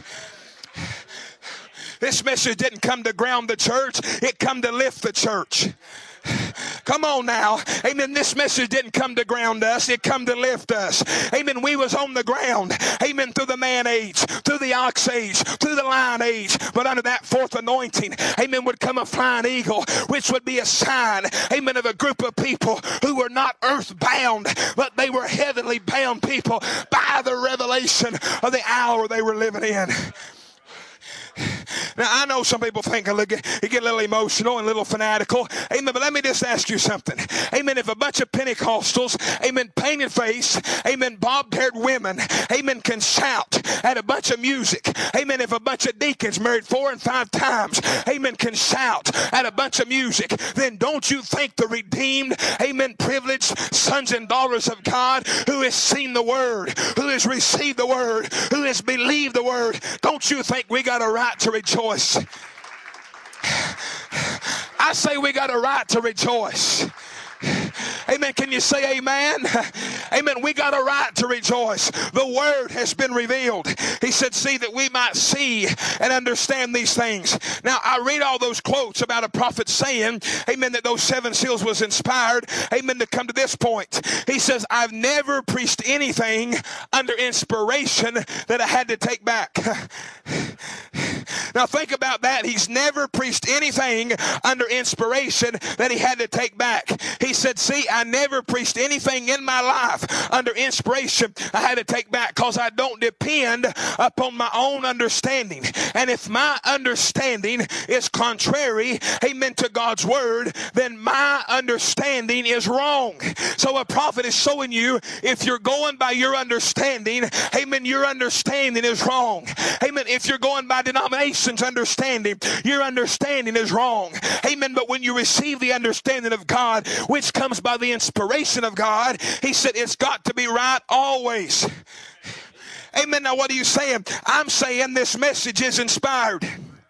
S3: This message didn't come to ground the church. It come to lift the church. Come on now. Amen. This message didn't come to ground us. It come to lift us. Amen. We was on the ground. Amen. Through the man age, through the ox age, through the lion age. But under that fourth anointing, amen, would come a flying eagle, which would be a sign, amen, of a group of people who were not earth bound, but they were heavenly bound people by the revelation of the hour they were living in. Now, I know some people think you get a little emotional and a little fanatical. Amen. But let me just ask you something. Amen. If a bunch of Pentecostals, amen, painted face, amen, bobbed-haired women, amen, can shout at a bunch of music, amen, if a bunch of deacons married four and five times, amen, can shout at a bunch of music, then don't you think the redeemed, amen, privileged sons and daughters of God who has seen the word, who has received the word, who has believed the word, don't you think we got a right to rejoice? I say we got a right to rejoice. Amen. Can you say amen? Amen. We got a right to rejoice. The word has been revealed. He said, see that we might see and understand these things. Now, I read all those quotes about a prophet saying, amen, that those seven seals was inspired, amen, to come to this point. He says, I've never preached anything under inspiration that I had to take back. Now, think about that. He's never preached anything under inspiration that he had to take back. He said, see, I never preached anything in my life under inspiration I had to take back because I don't depend upon my own understanding. And if my understanding is contrary, amen, to God's word, then my understanding is wrong. So a prophet is showing you if you're going by your understanding, amen, your understanding is wrong. Amen. If you're going by denomination's understanding, your understanding is wrong. Amen. But when you receive the understanding of God, which comes by the inspiration of God, he said it's got to be right always. Amen. Now what are you saying? I'm saying this message is inspired.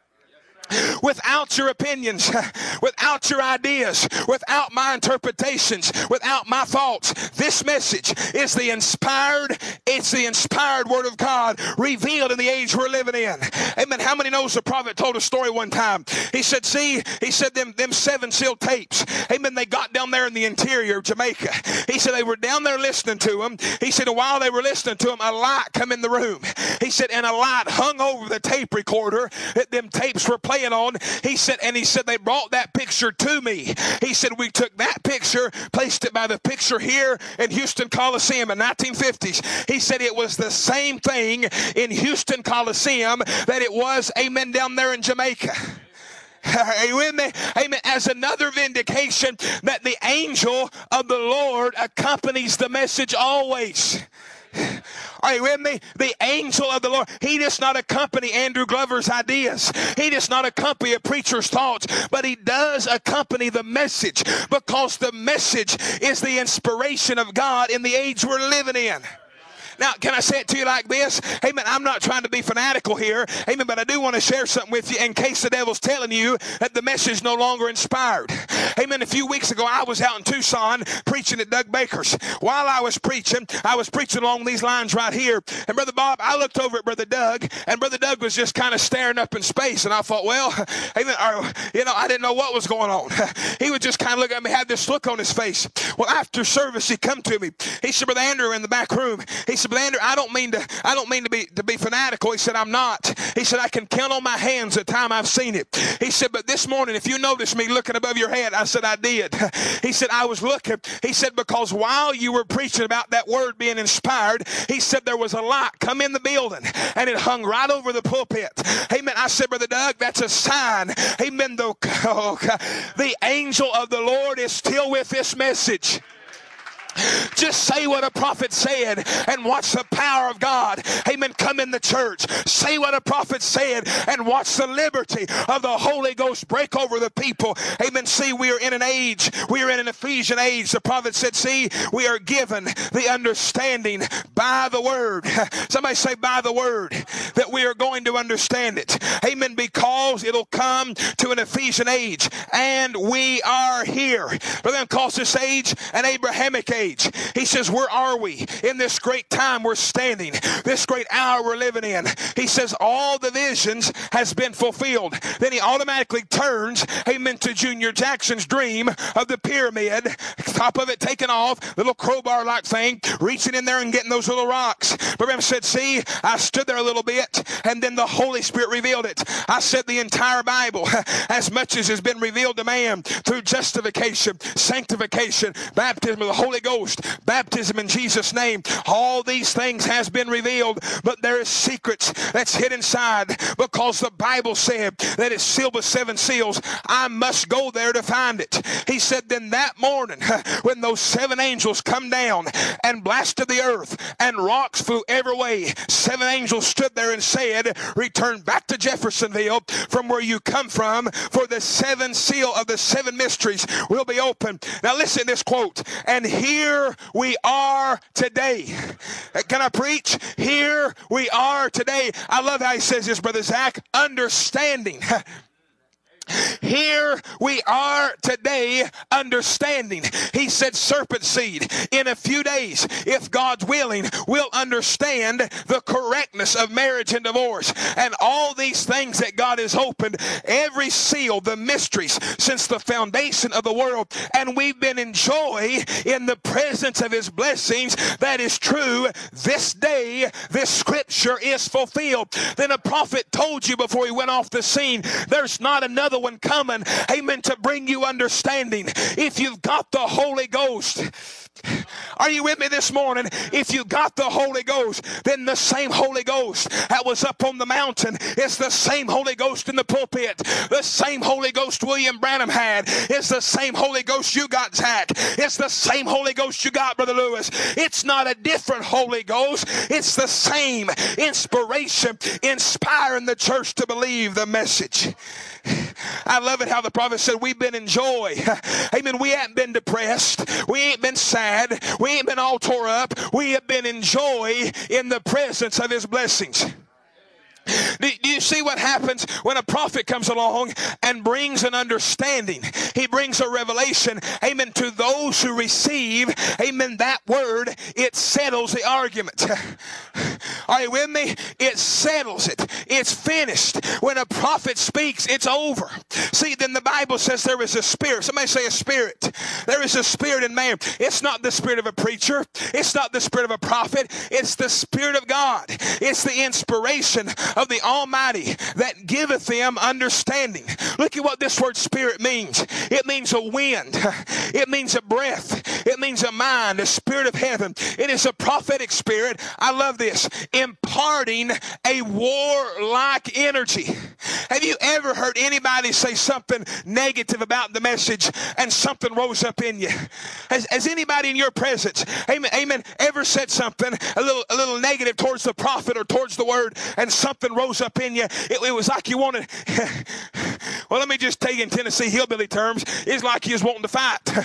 S3: Without your opinions, without your ideas, without my interpretations, without my thoughts, this message is the inspired, it's the inspired word of God revealed in the age we're living in. Amen. How many knows the prophet told a story one time? He said, see, he said them, them seven seal tapes, amen, they got down there in the interior of Jamaica. He said they were down there listening to them. He said, and while they were listening to them, a light come in the room. He said, and a light hung over the tape recorder that them tapes were playing on. He said, and he said, they brought that picture to me. He said, we took that picture, placed it by the picture here in Houston Coliseum in nineteen fifties. He said it was the same thing in Houston Coliseum that it was, amen, down there in Jamaica. Are you with me? Amen. As another vindication that the angel of the Lord accompanies the message always. Are you with me? The angel of the Lord. He does not accompany Andrew Glover's ideas. He does not accompany a preacher's thoughts, but he does accompany the message because the message is the inspiration of God in the age we're living in. Now, can I say it to you like this? Amen. I'm not trying to be fanatical here. Amen. But I do want to share something with you in case the devil's telling you that the message is no longer inspired. Amen. A few weeks ago, I was out in Tucson preaching at Doug Baker's. While I was preaching, I was preaching along these lines right here. And Brother Bob, I looked over at Brother Doug, and Brother Doug was just kind of staring up in space. And I thought, well, amen. Or, you know, I didn't know what was going on. He was just kind of looking at me, had this look on his face. Well, after service, he come to me. He said, Brother Andrew, in the back room. He said, Brother Andrew, I don't mean to, I don't mean to be to be fanatical. He said, I'm not. He said, I can count on my hands the time I've seen it. He said, but this morning, if you noticed me looking above your head, I said, I did. He said, I was looking. He said, because while you were preaching about that word being inspired, he said, there was a light come in the building and it hung right over the pulpit. Amen. I said, Brother Doug, that's a sign. Amen. The, oh, the angel of the Lord is still with this message. Just say what a prophet said and watch the power of God, amen, come in the church. Say what a prophet said and watch the liberty of the Holy Ghost break over the people. Amen. See, we are in an age, we are in an Ephesian age. The prophet said, see, we are given the understanding by the word. Somebody say by the word that we are going to understand it. Amen. Because it'll come to an Ephesian age and we are here. But then calls this age an Abrahamic age. He says, where are we in this great time we're standing, this great hour we're living in? He says, all the visions has been fulfilled. Then he automatically turns, amen, to Junior Jackson's dream of the pyramid, top of it taken off, little crowbar-like thing, reaching in there and getting those little rocks. But Ram said, see, I stood there a little bit, and then the Holy Spirit revealed it. I said the entire Bible, as much as has been revealed to man through justification, sanctification, baptism of the Holy Ghost, baptism in Jesus' name. All these things has been revealed, but there is secrets that's hid inside, because the Bible said that it's sealed with seven seals. I must go there to find it. He said, then that morning, when those seven angels come down and blasted the earth and rocks flew every way, seven angels stood there and said, return back to Jeffersonville from where you come from, for the seven seal of the seven mysteries will be open. Now listen to this quote. And here we are today. Can I preach? Here we are today. I love how he says this, Brother Zach. Understanding. Here we are today, understanding. He said serpent seed. In a few days, if God's willing, we'll understand the correctness of marriage and divorce and all these things that God has opened, every seal, the mysteries since the foundation of the world, and we've been in joy in the presence of his blessings. That is true. This day, this scripture is fulfilled. Then a prophet told you before he went off the scene, there's not another one coming, amen, to bring you understanding. If you've got the Holy Ghost, are you with me this morning? If you got the Holy Ghost, then the same Holy Ghost that was up on the mountain is the same Holy Ghost in the pulpit. The same Holy Ghost William Branham had is the same Holy Ghost you got, Zach. It's the same Holy Ghost you got, Brother Lewis. It's not a different Holy Ghost. It's the same inspiration inspiring the church to believe the message. I love it how the prophet said we've been in joy. Amen. We haven't been depressed. We ain't been sad. We ain't been all tore up. We have been in joy in the presence of his blessings. Do, do you see what happens when a prophet comes along and brings an understanding? He brings a revelation, amen, to those who receive, amen, that word. It settles the argument. Are you with me? It settles it. It's finished. When a prophet speaks, it's over. See, then the Bible says there is a spirit. Somebody say a spirit. There is a spirit in man. It's not the spirit of a preacher. It's not the spirit of a prophet. It's the Spirit of God. It's the inspiration of the Almighty that giveth them understanding. Look at what this word spirit means. It means a wind. It means a breath. It means a mind, a spirit of heaven. It is a prophetic spirit. I love this. Imparting a warlike energy. Have you ever heard anybody say something negative about the message and something rose up in you? Has, has anybody in your presence, amen, amen, ever said something a little, a little negative towards the prophet or towards the word, and something rose up in you? It, it was like you wanted, well, let me just tell you in Tennessee hillbilly terms, it's like you was wanting to fight.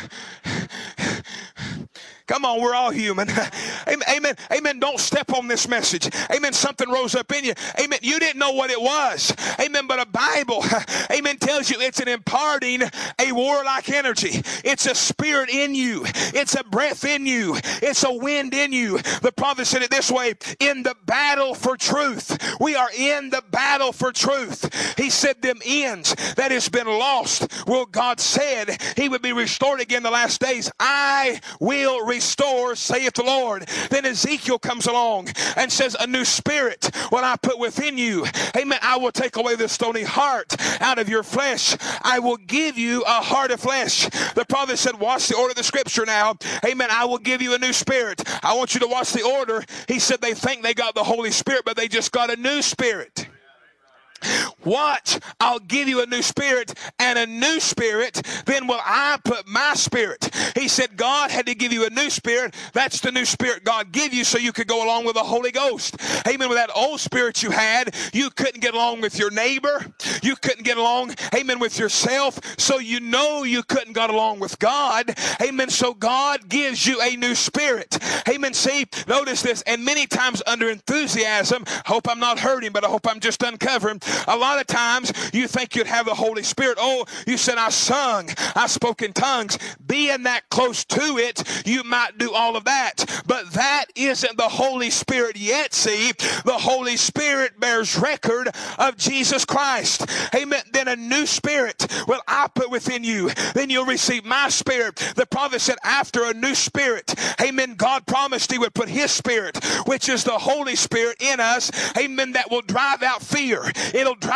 S3: Come on, we're all human. Amen, amen, amen. Don't step on this message. Amen. Something rose up in you. Amen. You didn't know what it was. Amen. But a Bible, amen, tells you it's an imparting a warlike energy. It's a spirit in you. It's a breath in you. It's a wind in you. The prophet said it this way, in the battle for truth. We are in the battle for truth. He said them ends that has been lost, well, God said he would be restored again the last days. I will restore. Restore, saith the Lord. Then Ezekiel comes along and says, a new spirit will I put within you. Amen. I will take away the stony heart out of your flesh. I will give you a heart of flesh. The prophet said, watch the order of the scripture now. Amen. I will give you a new spirit. I want you to watch the order. He said they think they got the Holy Spirit, but they just got a new spirit. Watch, I'll give you a new spirit, and a new spirit, then will I put my spirit. He said God had to give you a new spirit. That's the new spirit God gave you so you could go along with the Holy Ghost. Amen. With that old spirit you had, you couldn't get along with your neighbor. You couldn't get along, amen, with yourself. So you know you couldn't get along with God. Amen. So God gives you a new spirit. Amen. See, notice this, and many times under enthusiasm, hope I'm not hurting, but I hope I'm just uncovering. A lot of times you think you'd have the Holy Spirit. Oh, you said I sung, I spoke in tongues. Being that close to it, you might do all of that. But that isn't the Holy Spirit yet, see. The Holy Spirit bears record of Jesus Christ. Amen. Then a new spirit will I put within you. Then you'll receive my spirit. The prophet said after a new spirit, amen, God promised he would put his spirit, which is the Holy Spirit in us, amen, that will drive out fear. It'll drive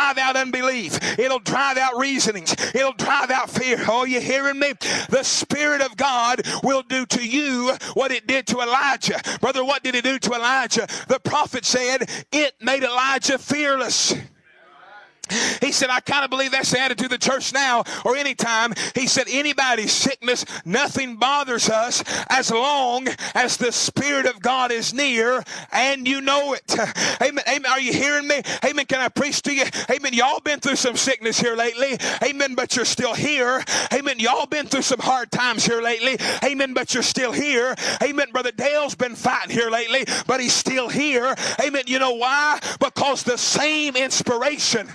S4: drive out unbelief. It'll drive out reasonings. It'll drive out fear. Oh, you hearing me? The Spirit of God will do to you what it did to Elijah. Brother, what did it do to Elijah? The prophet said it made Elijah fearless. He said, I kind of believe that's the attitude of the church now or anytime. He said, anybody's sickness, nothing bothers us as long as the Spirit of God is near and you know it. Amen. Amen. Are you hearing me? Amen. Can I preach to you? Amen. Y'all been through some sickness here lately. Amen. But you're still here. Amen. Y'all been through some hard times here lately. Amen. But you're still here. Amen. Brother Dale's been fighting here lately, but he's still here. Amen. You know why? Because the same inspiration.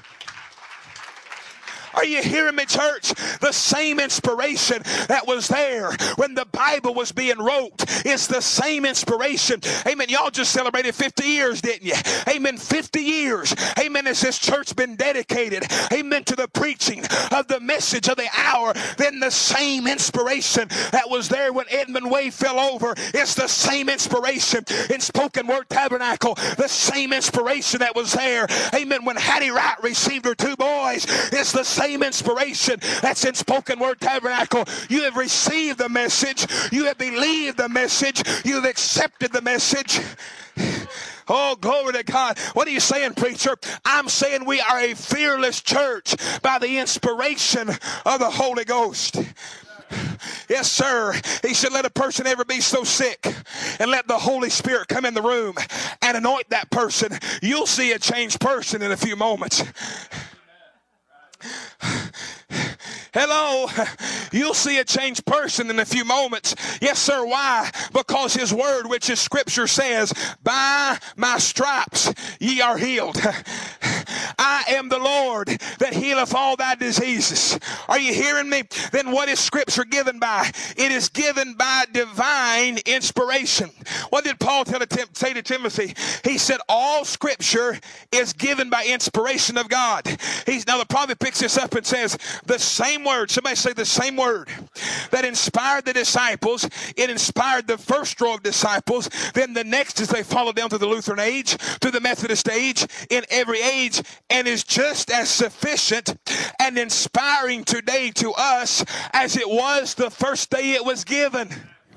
S4: Are you hearing me, church? The same inspiration that was there when the Bible was being wrote. It's the same inspiration. Amen. Y'all just celebrated fifty years, didn't you? Amen. fifty years. Amen. As this church been dedicated, amen, to the preaching of the message of the hour. Then the same inspiration that was there when Edmund Wade fell over. It's the same inspiration in Spoken Word Tabernacle. The same inspiration that was there. Amen. When Hattie Wright received her two boys. It's the same inspiration that's in Spoken Word Tabernacle. You have received the message. You have believed the message. You have accepted the message. Oh, glory to God. What are you saying, preacher? I'm saying we are a fearless church by the inspiration of the Holy Ghost. Yes, sir. He said, let a person ever be so sick and let the Holy Spirit come in the room and anoint that person. You'll see a changed person in a few moments. Hello, you'll see a changed person in a few moments. Yes, sir. Why? Because his word, which is scripture, says, by my stripes ye are healed. I am the Lord that healeth all thy diseases. Are you hearing me? Then what is scripture given by? It is given by divine inspiration. What did Paul tell to, say to Timothy? He said all scripture is given by inspiration of God. He's, now the prophet picks this up and says the same word, somebody say the same word that inspired the disciples, it inspired the first row of disciples, then the next as they followed down to the Lutheran age, to the Methodist age, in every age, and is just as sufficient and inspiring today to us as it was the first day it was given.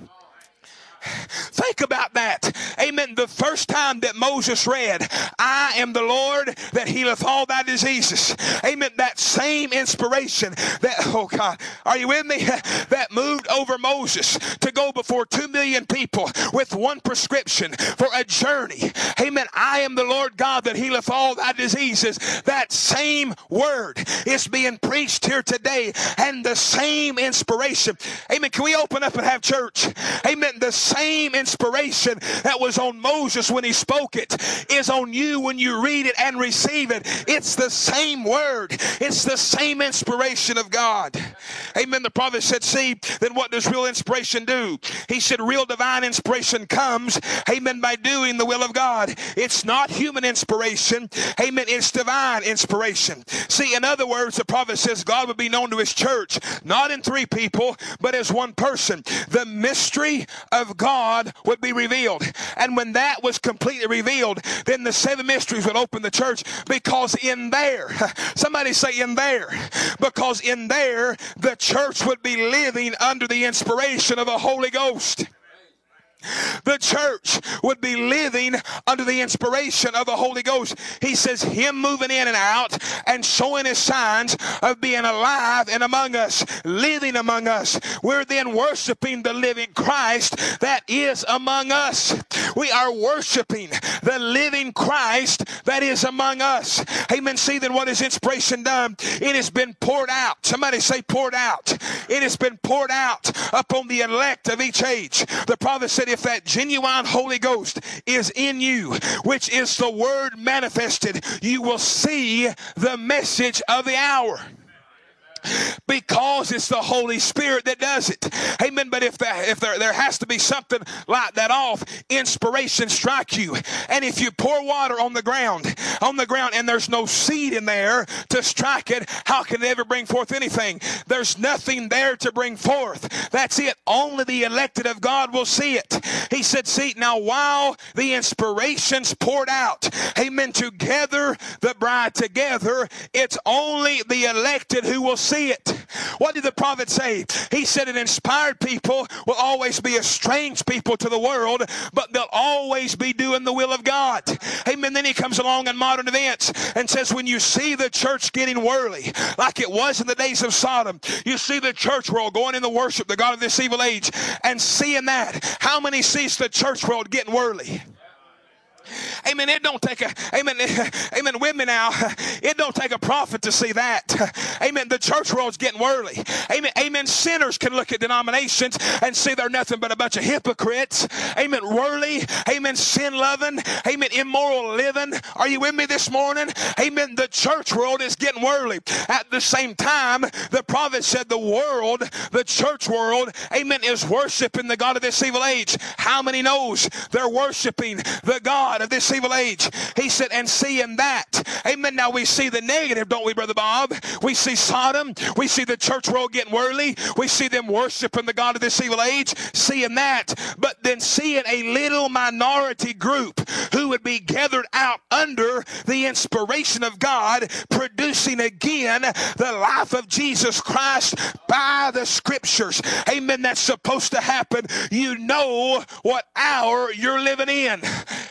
S4: Think about that. Amen. The first time that Moses read, I am the Lord that healeth all thy diseases. Amen. That same inspiration that, oh God, are you with me? That moved over Moses to go before two million people with one prescription for a journey. Amen. I am the Lord God that healeth all thy diseases. That same word is being preached here today, and the same inspiration. Amen. Can we open up and have church? Amen. The same inspiration that was on Moses when he spoke it is on you when you read it and receive it. It's the same word. It's the same inspiration of God. Amen. The prophet said, see, then what does real inspiration do? He said real divine inspiration comes, amen, by doing the will of God. It's not human inspiration. Amen. It's divine inspiration. See, in other words, the prophet says God would be known to his church, not in three people, but as one person. The mystery of God would be revealed. And when that was completely revealed, then the seven mysteries would open the church, because in there, somebody say in there, because in there, the church would be living under the inspiration of the Holy Ghost. The church would be living under the inspiration of the Holy Ghost. He says him moving in and out and showing his signs of being alive and among us, living among us. We're then worshiping the living Christ that is among us. We are worshiping the living Christ that is among us. Amen. See, then what has inspiration done? It has been poured out. Somebody say poured out. It has been poured out upon the elect of each age. The prophet said, if that genuine Holy Ghost is in you, which is the word manifested, you will see the message of the hour. Because it's the Holy Spirit that does it. Amen. But if, that, if there, there has to be something like that off, inspiration strike you. And if you pour water on the ground, on the ground, and there's no seed in there to strike it, how can it ever bring forth anything? There's nothing there to bring forth. That's it. Only the elected of God will see it. He said, see, now while the inspiration's poured out, amen, together, the bride together, it's only the elected who will see it. What did the prophet say? He said an inspired people will always be a strange people to the world, but they'll always be doing the will of God. Amen. Then he comes along in modern events and says, when you see the church getting worldly, like it was in the days of Sodom, you see the church world going in the worship, the God of this evil age, and seeing that, how many sees the church world getting worldly? Amen. It don't take a, amen, amen, women now, it don't take a prophet to see that. Amen. The church world's getting worldly. Amen. Amen. Sinners can look at denominations and see they're nothing but a bunch of hypocrites. Amen. Worldly. Amen. Sin loving. Amen. Immoral living. Are you with me this morning? Amen. The church world is getting worldly. At the same time, the prophet said the world, the church world, amen, is worshiping the God of this evil age. How many knows they're worshiping the God of this evil age? He said, and seeing that, amen. Now we see the negative, don't we, Brother Bob? We see Sodom. We see the church world getting worldly. We see them worshiping the God of this evil age, seeing that. But then seeing a little minority group who would be gathered out under the inspiration of God, producing again the life of Jesus Christ by the scriptures. Amen. That's supposed to happen. You know what hour you're living in.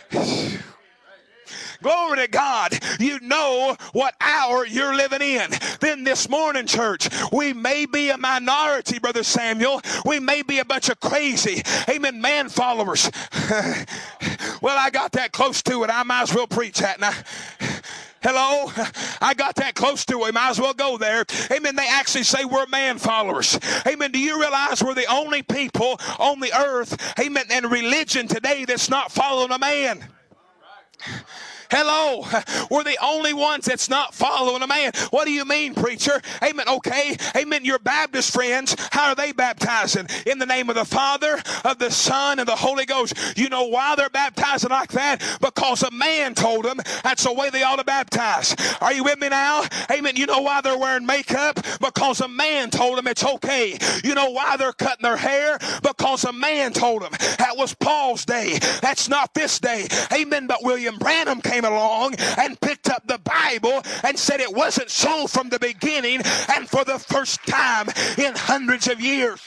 S4: Glory to God. You know what hour you're living in. Then this morning, church, we may be a minority, Brother Samuel. We may be a bunch of crazy, amen, man followers. Well, I got that close to it. I might as well preach that now. Hello? I got that close to it. Might as well go there. Amen. They actually say we're man followers. Amen. Do you realize we're the only people on the earth, amen, and religion today that's not following a man? Hello. We're the only ones that's not following a man. What do you mean, preacher? Amen. Okay. Amen. Your Baptist friends, how are they baptizing? In the name of the Father, of the Son, and the Holy Ghost. You know why they're baptizing like that? Because a man told them that's the way they ought to baptize. Are you with me now? Amen. You know why they're wearing makeup? Because a man told them it's okay. You know why they're cutting their hair? Because a man told them. That was Paul's day. That's not this day. Amen. But William Branham came along and picked up the Bible and said it wasn't so from the beginning, and for the first time in hundreds of years.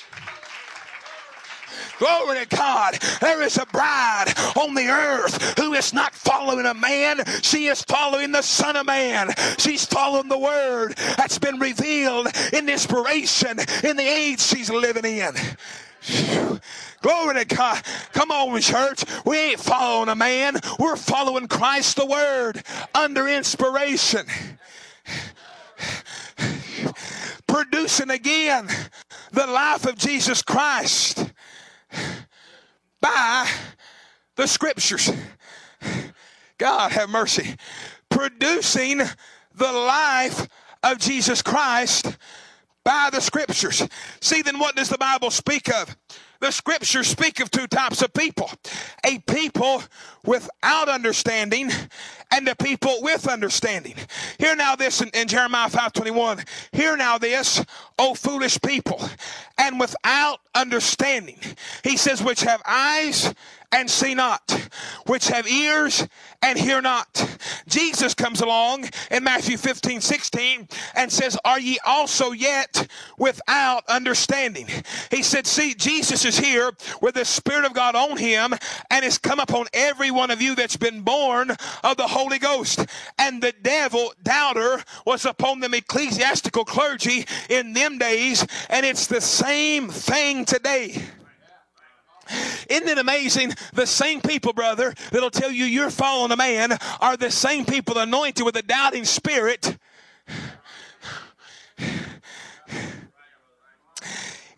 S4: Glory to God. There is a bride on the earth who is not following a man. She is following the Son of Man. She's following the Word that's been revealed in inspiration in the age she's living in. Glory to God. Come on, church. We ain't following a man. We're following Christ the Word under inspiration. Producing again the life of Jesus Christ by the scriptures. God have mercy. Producing the life of Jesus Christ by the scriptures. See, then what does the Bible speak of? The scriptures speak of two types of people. A people without understanding and a people with understanding. Hear now this in, in Jeremiah five twenty-one. Hear now this, O foolish people, and without understanding. He says, which have eyes and see not, which have ears and hear not. Jesus comes along in Matthew fifteen sixteen and says, are ye also yet without understanding? He said, see, Jesus is here with the Spirit of God on him, and has come upon every one of you that's been born of the Holy Ghost. And the devil, doubter, was upon them ecclesiastical clergy in them days, and it's the same thing today. Isn't it amazing? The same people, brother, that'll tell you you're following a man are the same people anointed with a doubting spirit. It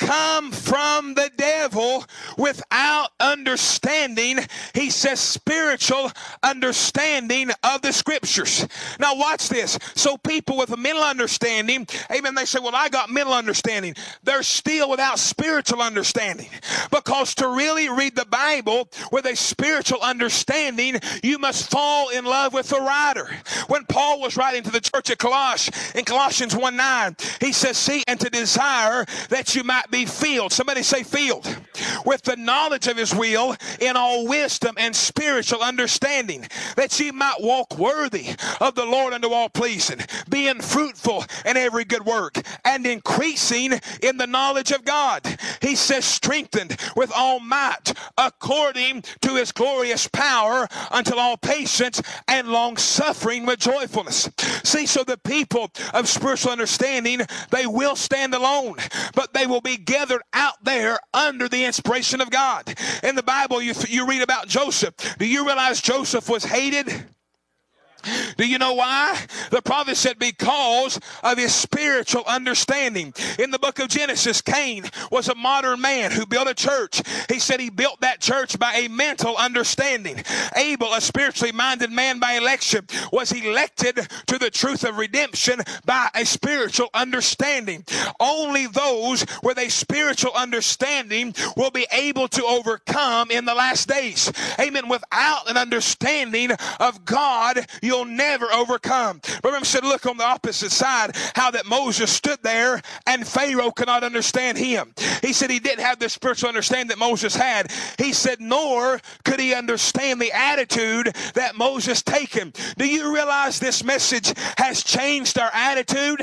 S4: come from the devil without understanding, he says, spiritual understanding of the scriptures. Now watch this. So people with a mental understanding, amen, they say, well, I got mental understanding. They're still without spiritual understanding. Because to really read the Bible with a spiritual understanding, you must fall in love with the writer. When Paul was writing to the church at Colossians, in Colossians one nine, he says, see, and to desire that you might be filled. Somebody say filled. With the knowledge of his will in all wisdom and spiritual understanding, that ye might walk worthy of the Lord unto all pleasing, being fruitful in every good work, and increasing in the knowledge of God. He says, strengthened with all might according to his glorious power until all patience and long suffering with joyfulness. See, so the people of spiritual understanding, they will stand alone, but they will be gathered out there under the inspiration of God. In the Bible, you, you read about Joseph. Do you realize Joseph was hated? Do you know why? The prophet said because of his spiritual understanding. In the book of Genesis, Cain was a modern man who built a church. He said he built that church by a mental understanding. Abel, a spiritually minded man by election, was elected to the truth of redemption by a spiritual understanding. Only those with a spiritual understanding will be able to overcome in the last days. Amen. Without an understanding of God, you'll never overcome. Remember, said, look on the opposite side, how that Moses stood there and Pharaoh could not understand him. He said he didn't have the spiritual understanding that Moses had. He said, nor could he understand the attitude that Moses taken. Do you realize this message has changed our attitude?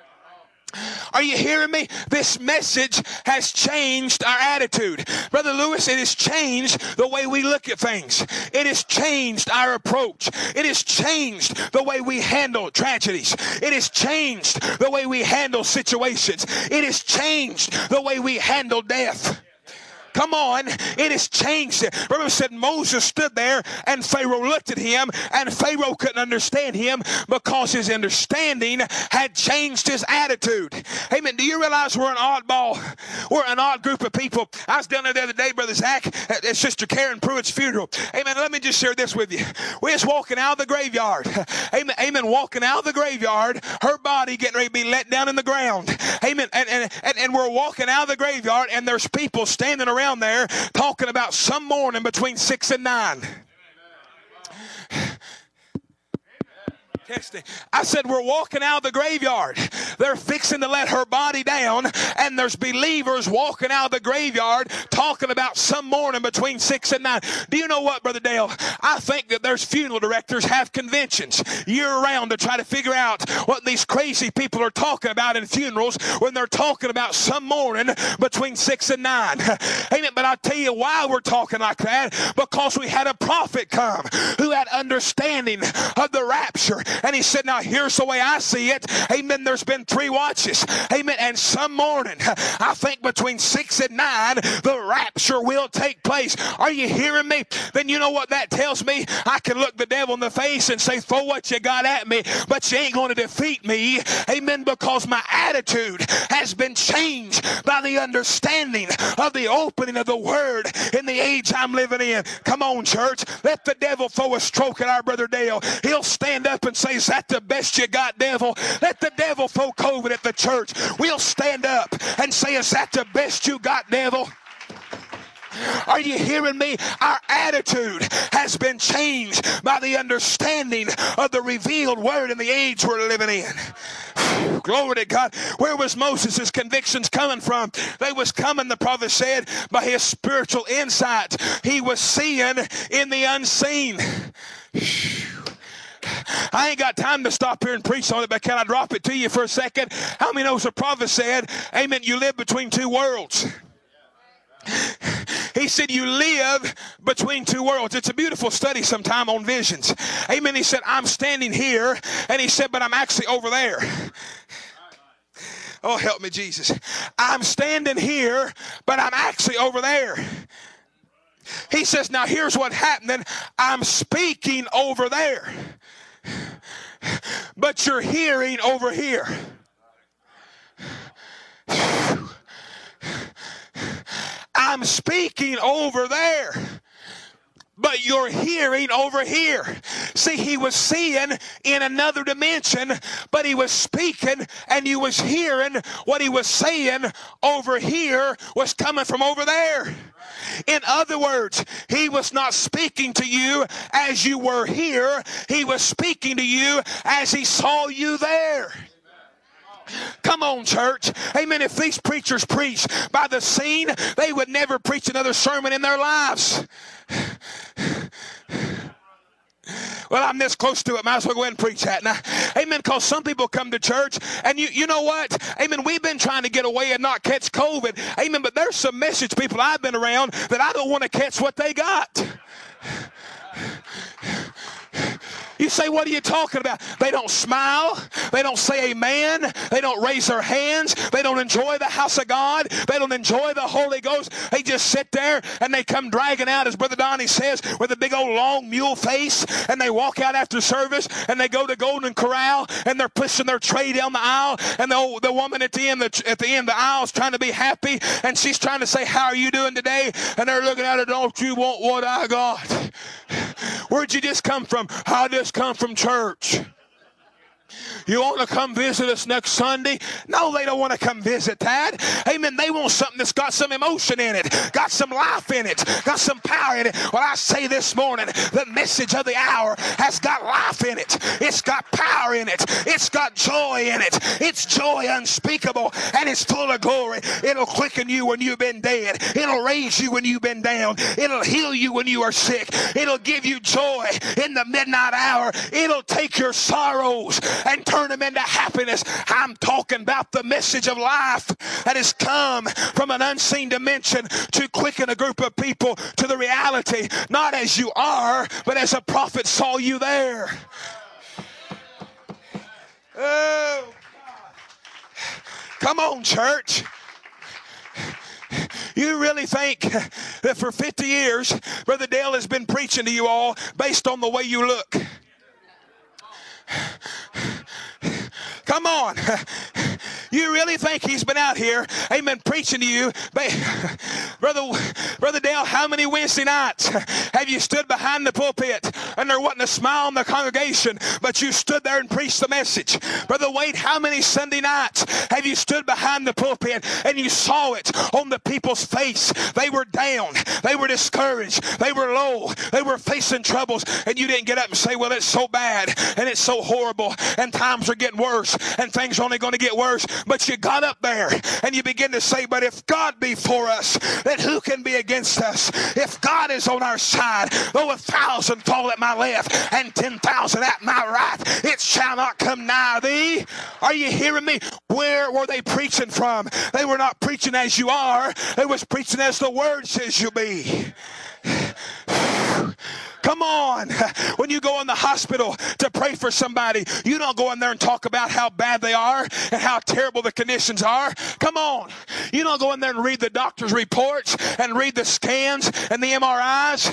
S4: Are you hearing me? This message has changed our attitude. Brother Lewis, it has changed the way we look at things. It has changed our approach. It has changed the way we handle tragedies. It has changed the way we handle situations. It has changed the way we handle death. Come on, it has changed it. Remember, it said Moses stood there and Pharaoh looked at him and Pharaoh couldn't understand him because his understanding had changed his attitude. Amen. Do you realize we're an oddball? We're an odd group of people. I was down there the other day, Brother Zach, at, at Sister Karen Pruitt's funeral. Amen. Let me just share this with you. We're just walking out of the graveyard. Amen. Amen. Walking out of the graveyard, her body getting ready to be let down in the ground. Amen. And, and, and, and we're walking out of the graveyard and there's people standing around there talking about some morning between six and nine. Testing. I said, we're walking out of the graveyard. They're fixing to let her body down, and there's believers walking out of the graveyard talking about some morning between six and nine. Do you know what, Brother Dale? I think that there's funeral directors have conventions year-round to try to figure out what these crazy people are talking about in funerals when they're talking about some morning between six and nine. Amen. But I'll tell you why we're talking like that. Because we had a prophet come who had understanding of the rapture. And he said, now here's the way I see it. Amen. There's been three watches. Amen. And some morning, I think between six and nine, the rapture will take place. Are you hearing me? Then you know what that tells me? I can look the devil in the face and say, throw what you got at me, but you ain't going to defeat me. Amen. Because my attitude has been changed by the understanding of the opening of the word in the age I'm living in. Come on, church. Let the devil throw a stroke at our Brother Dale. He'll stand up and say, is that the best you got, devil? Let the devil throw COVID at the church. We'll stand up and say, is that the best you got, devil? Are you hearing me? Our attitude has been changed by the understanding of the revealed word in the age we're living in. Glory to God. Where was Moses' convictions coming from? They was coming, the prophet said, by his spiritual insight. He was seeing in the unseen. I ain't got time to stop here and preach on it, but can I drop it to you for a second? How many knows the prophet said, amen, you live between two worlds? He said you live between two worlds. It's a beautiful study sometime on visions. Amen. He said, I'm standing here, and he said, but I'm actually over there. Oh, help me, Jesus. I'm standing here, but I'm actually over there. He says, now here's what happened. I'm speaking over there, but you're hearing over here. I'm speaking over there, but you're hearing over here. See, he was seeing in another dimension, but he was speaking and you was hearing what he was saying over here was coming from over there. In other words, he was not speaking to you as you were here. He was speaking to you as he saw you there. Come on, church. Amen. If these preachers preach by the scene, they would never preach another sermon in their lives. Well, I'm this close to it. Might as well go ahead and preach that now. Amen. Because some people come to church and you, you know what? Amen. We've been trying to get away and not catch COVID. Amen. But there's some message people I've been around that I don't want to catch what they got. You say, what are you talking about? They don't smile. They don't say amen. They don't raise their hands. They don't enjoy the house of God. They don't enjoy the Holy Ghost. They just sit there and they come dragging out, as Brother Donnie says, with a big old long mule face, and they walk out after service and they go to Golden Corral and they're pushing their tray down the aisle, and the, the woman at the end the, at the end of the aisle is trying to be happy, and she's trying to say, how are you doing today? And they're looking at her, don't you want what I got? Where'd you just come from? I just come from church. You want to come visit us next Sunday? No, they don't want to come visit that. Amen. They want something that's got some emotion in it, got some life in it, got some power in it. Well, I say this morning, the message of the hour has got life in it. It's got power in it. It's got joy in it. It's joy unspeakable, and it's full of glory. It'll quicken you when you've been dead. It'll raise you when you've been down. It'll heal you when you are sick. It'll give you joy in the midnight hour. It'll take your sorrows and turn them into happiness. I'm talking about the message of life that has come from an unseen dimension to quicken a group of people to the reality, not as you are, but as a prophet saw you there. Oh, come on, church. You really think that for fifty years, Brother Dale has been preaching to you all based on the way you look? Come on. You really think he's been out here, amen, preaching to you? Brother, Brother Dale, how many Wednesday nights have you stood behind the pulpit and there wasn't a smile in the congregation, but you stood there and preached the message? Brother Wade, how many Sunday nights have you stood behind the pulpit and you saw it on the people's face? They were down. They were discouraged. They were low. They were facing troubles, and you didn't get up and say, well, it's so bad and it's so horrible and times are getting worse and things are only going to get worse. But you got up there and you begin to say, but if God be for us, then who can be against us? If God is on our side, though a thousand fall at my left and ten thousand at my right, it shall not come nigh thee. Are you hearing me? Where were they preaching from? They were not preaching as you are. They was preaching as the word says you be. Come on. When you go in the hospital to pray for somebody, you don't go in there and talk about how bad they are and how terrible the conditions are. Come on. You don't go in there and read the doctor's reports and read the scans and the M R Is.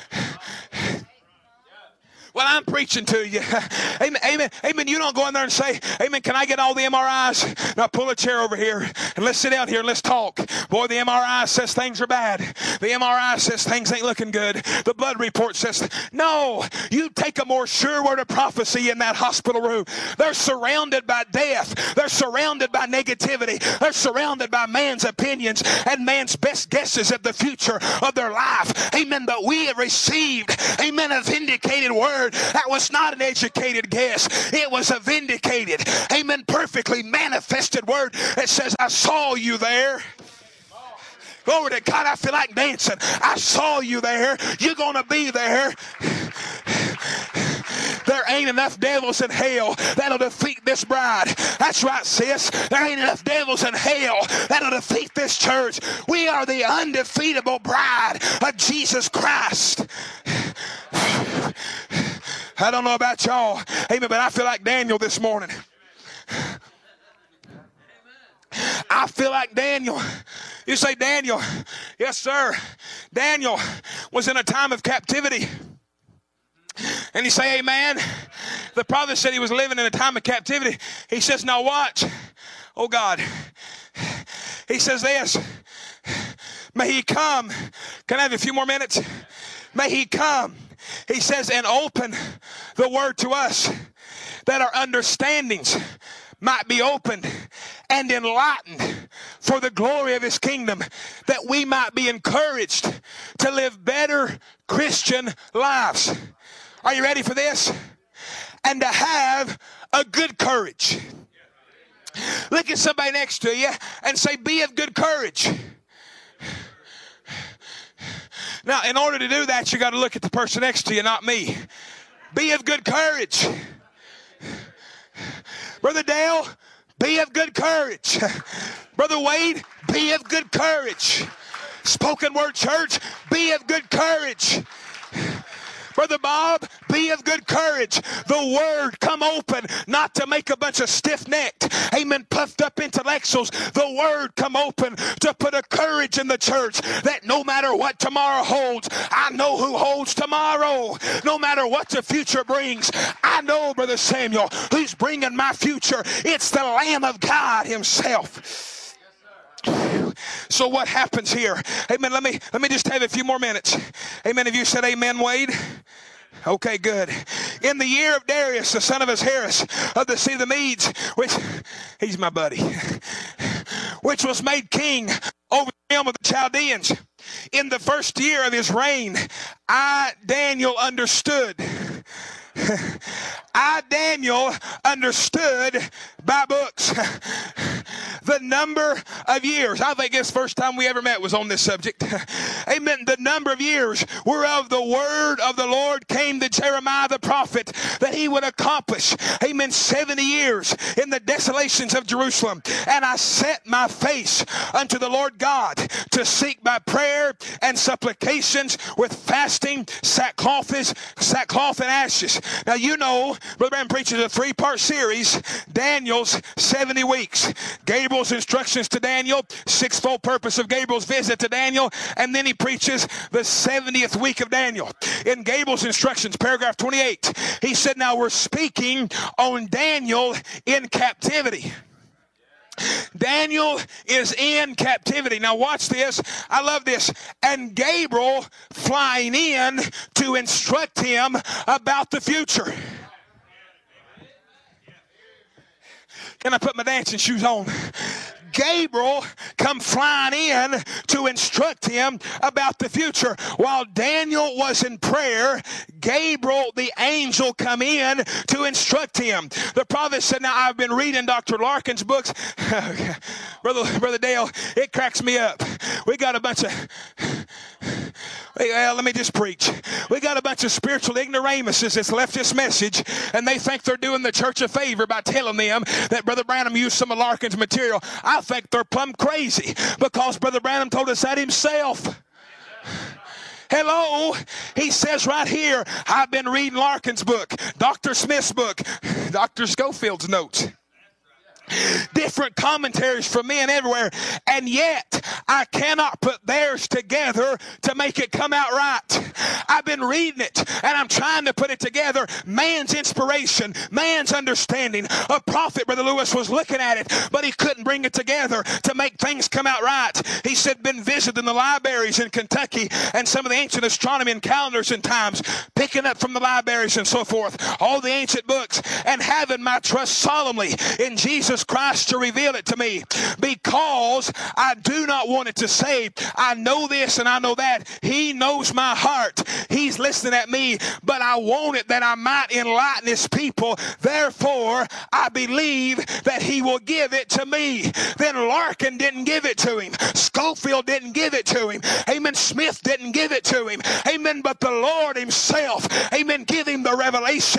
S4: Well, I'm preaching to you. Amen. Amen. Amen. You don't go in there and say, amen, can I get all the M R Is? Now pull a chair over here and let's sit down here and let's talk. Boy, the M R I says things are bad. The M R I says things ain't looking good. The blood report says, no, you take a more sure word of prophecy in that hospital room. They're surrounded by death. They're surrounded by negativity. They're surrounded by man's opinions and man's best guesses at the future of their life. Amen. But we have received, amen, a vindicated word. That was not an educated guess. It was a vindicated, amen, perfectly manifested word that says, I saw you there. Glory to God, I feel like dancing. I saw you there. You're going to be there. There ain't enough devils in hell that'll defeat this bride. That's right, sis. There ain't enough devils in hell that'll defeat this church. We are the undefeatable bride of Jesus Christ. I don't know about y'all, amen, but I feel like Daniel this morning. I feel like Daniel. You say, Daniel. Yes, sir. Daniel was in a time of captivity. And you say, amen. The prophet said he was living in a time of captivity. He says, now watch. Oh, God. He says this. May he come. Can I have a few more minutes? May he come. He says, and open the word to us, that our understandings might be opened and enlightened for the glory of his kingdom, that we might be encouraged to live better Christian lives. Are you ready for this? And to have a good courage. Look at somebody next to you and say, be of good courage. Now, in order to do that, you got to look at the person next to you, not me. Be of good courage. Brother Dale, be of good courage. Brother Wade, be of good courage. Spoken Word Church, be of good courage. Brother Bob, be of good courage. The word come open, not to make a bunch of stiff-necked, amen, puffed up intellectuals. The word come open to put a courage in the church that no matter what tomorrow holds, I know who holds tomorrow. No matter what the future brings, I know, Brother Samuel, who's bringing my future. It's the Lamb of God himself. So what happens here? Amen. Let me let me just have a few more minutes. Amen. Have you said amen, Wade? Okay, good. In the year of Darius, the son of Ahasuerus, of the seed of the Medes, which, he's my buddy, which was made king over the realm of the Chaldeans, in the first year of his reign, I, Daniel, understood. I, Daniel, understood by books the number of years. I think this first time we ever met was on this subject. Amen. The number of years whereof the word of the Lord came to Jeremiah the prophet, that he would accomplish, amen, seventy years in the desolations of Jerusalem. And I set my face unto the Lord God to seek by prayer and supplications with fasting, sackcloth, sackcloth and ashes. Now, you know, Brother Branham preaches a three-part series, Daniel's seventy weeks. Gabriel's instructions to Daniel, sixfold purpose of Gabriel's visit to Daniel, and then he preaches the seventieth week of Daniel. In Gabriel's instructions, paragraph twenty-eight, he said, now we're speaking on Daniel in captivity. Daniel is in captivity. Now watch this. I love this. And Gabriel flying in to instruct him about the future. Can I put my dancing shoes on? Gabriel come flying in to instruct him about the future. While Daniel was in prayer, Gabriel, the angel, come in to instruct him. The prophet said, now I've been reading Doctor Larkin's books. Brother, Brother Dale, it cracks me up. We got a bunch of... Well, let me just preach. We got a bunch of spiritual ignoramuses that's left this message, and they think they're doing the church a favor by telling them that Brother Branham used some of Larkin's material. I think they're plumb crazy, because Brother Branham told us that himself. Hello, he says right here, I've been reading Larkin's book, Doctor Smith's book, Doctor Schofield's notes. Different commentaries from men everywhere, and yet I cannot put theirs together to make it come out right. I've been reading it and I'm trying to put it together. Man's inspiration, man's understanding. A prophet, Brother Lewis, was looking at it, but he couldn't bring it together to make things come out right. He said, been visiting the libraries in Kentucky and some of the ancient astronomy and calendars and times, picking up from the libraries and so forth, all the ancient books, and having my trust solemnly in Jesus Christ to reveal it to me, because I do not want it to say, I know this and I know that. He knows my heart. He's listening at me, but I want it that I might enlighten his people. Therefore, I believe that he will give it to me. Then Larkin didn't give it to him. Schofield didn't give it to him. Amen. Smith didn't give it to him. Amen. But the Lord himself, amen, give him the revelation.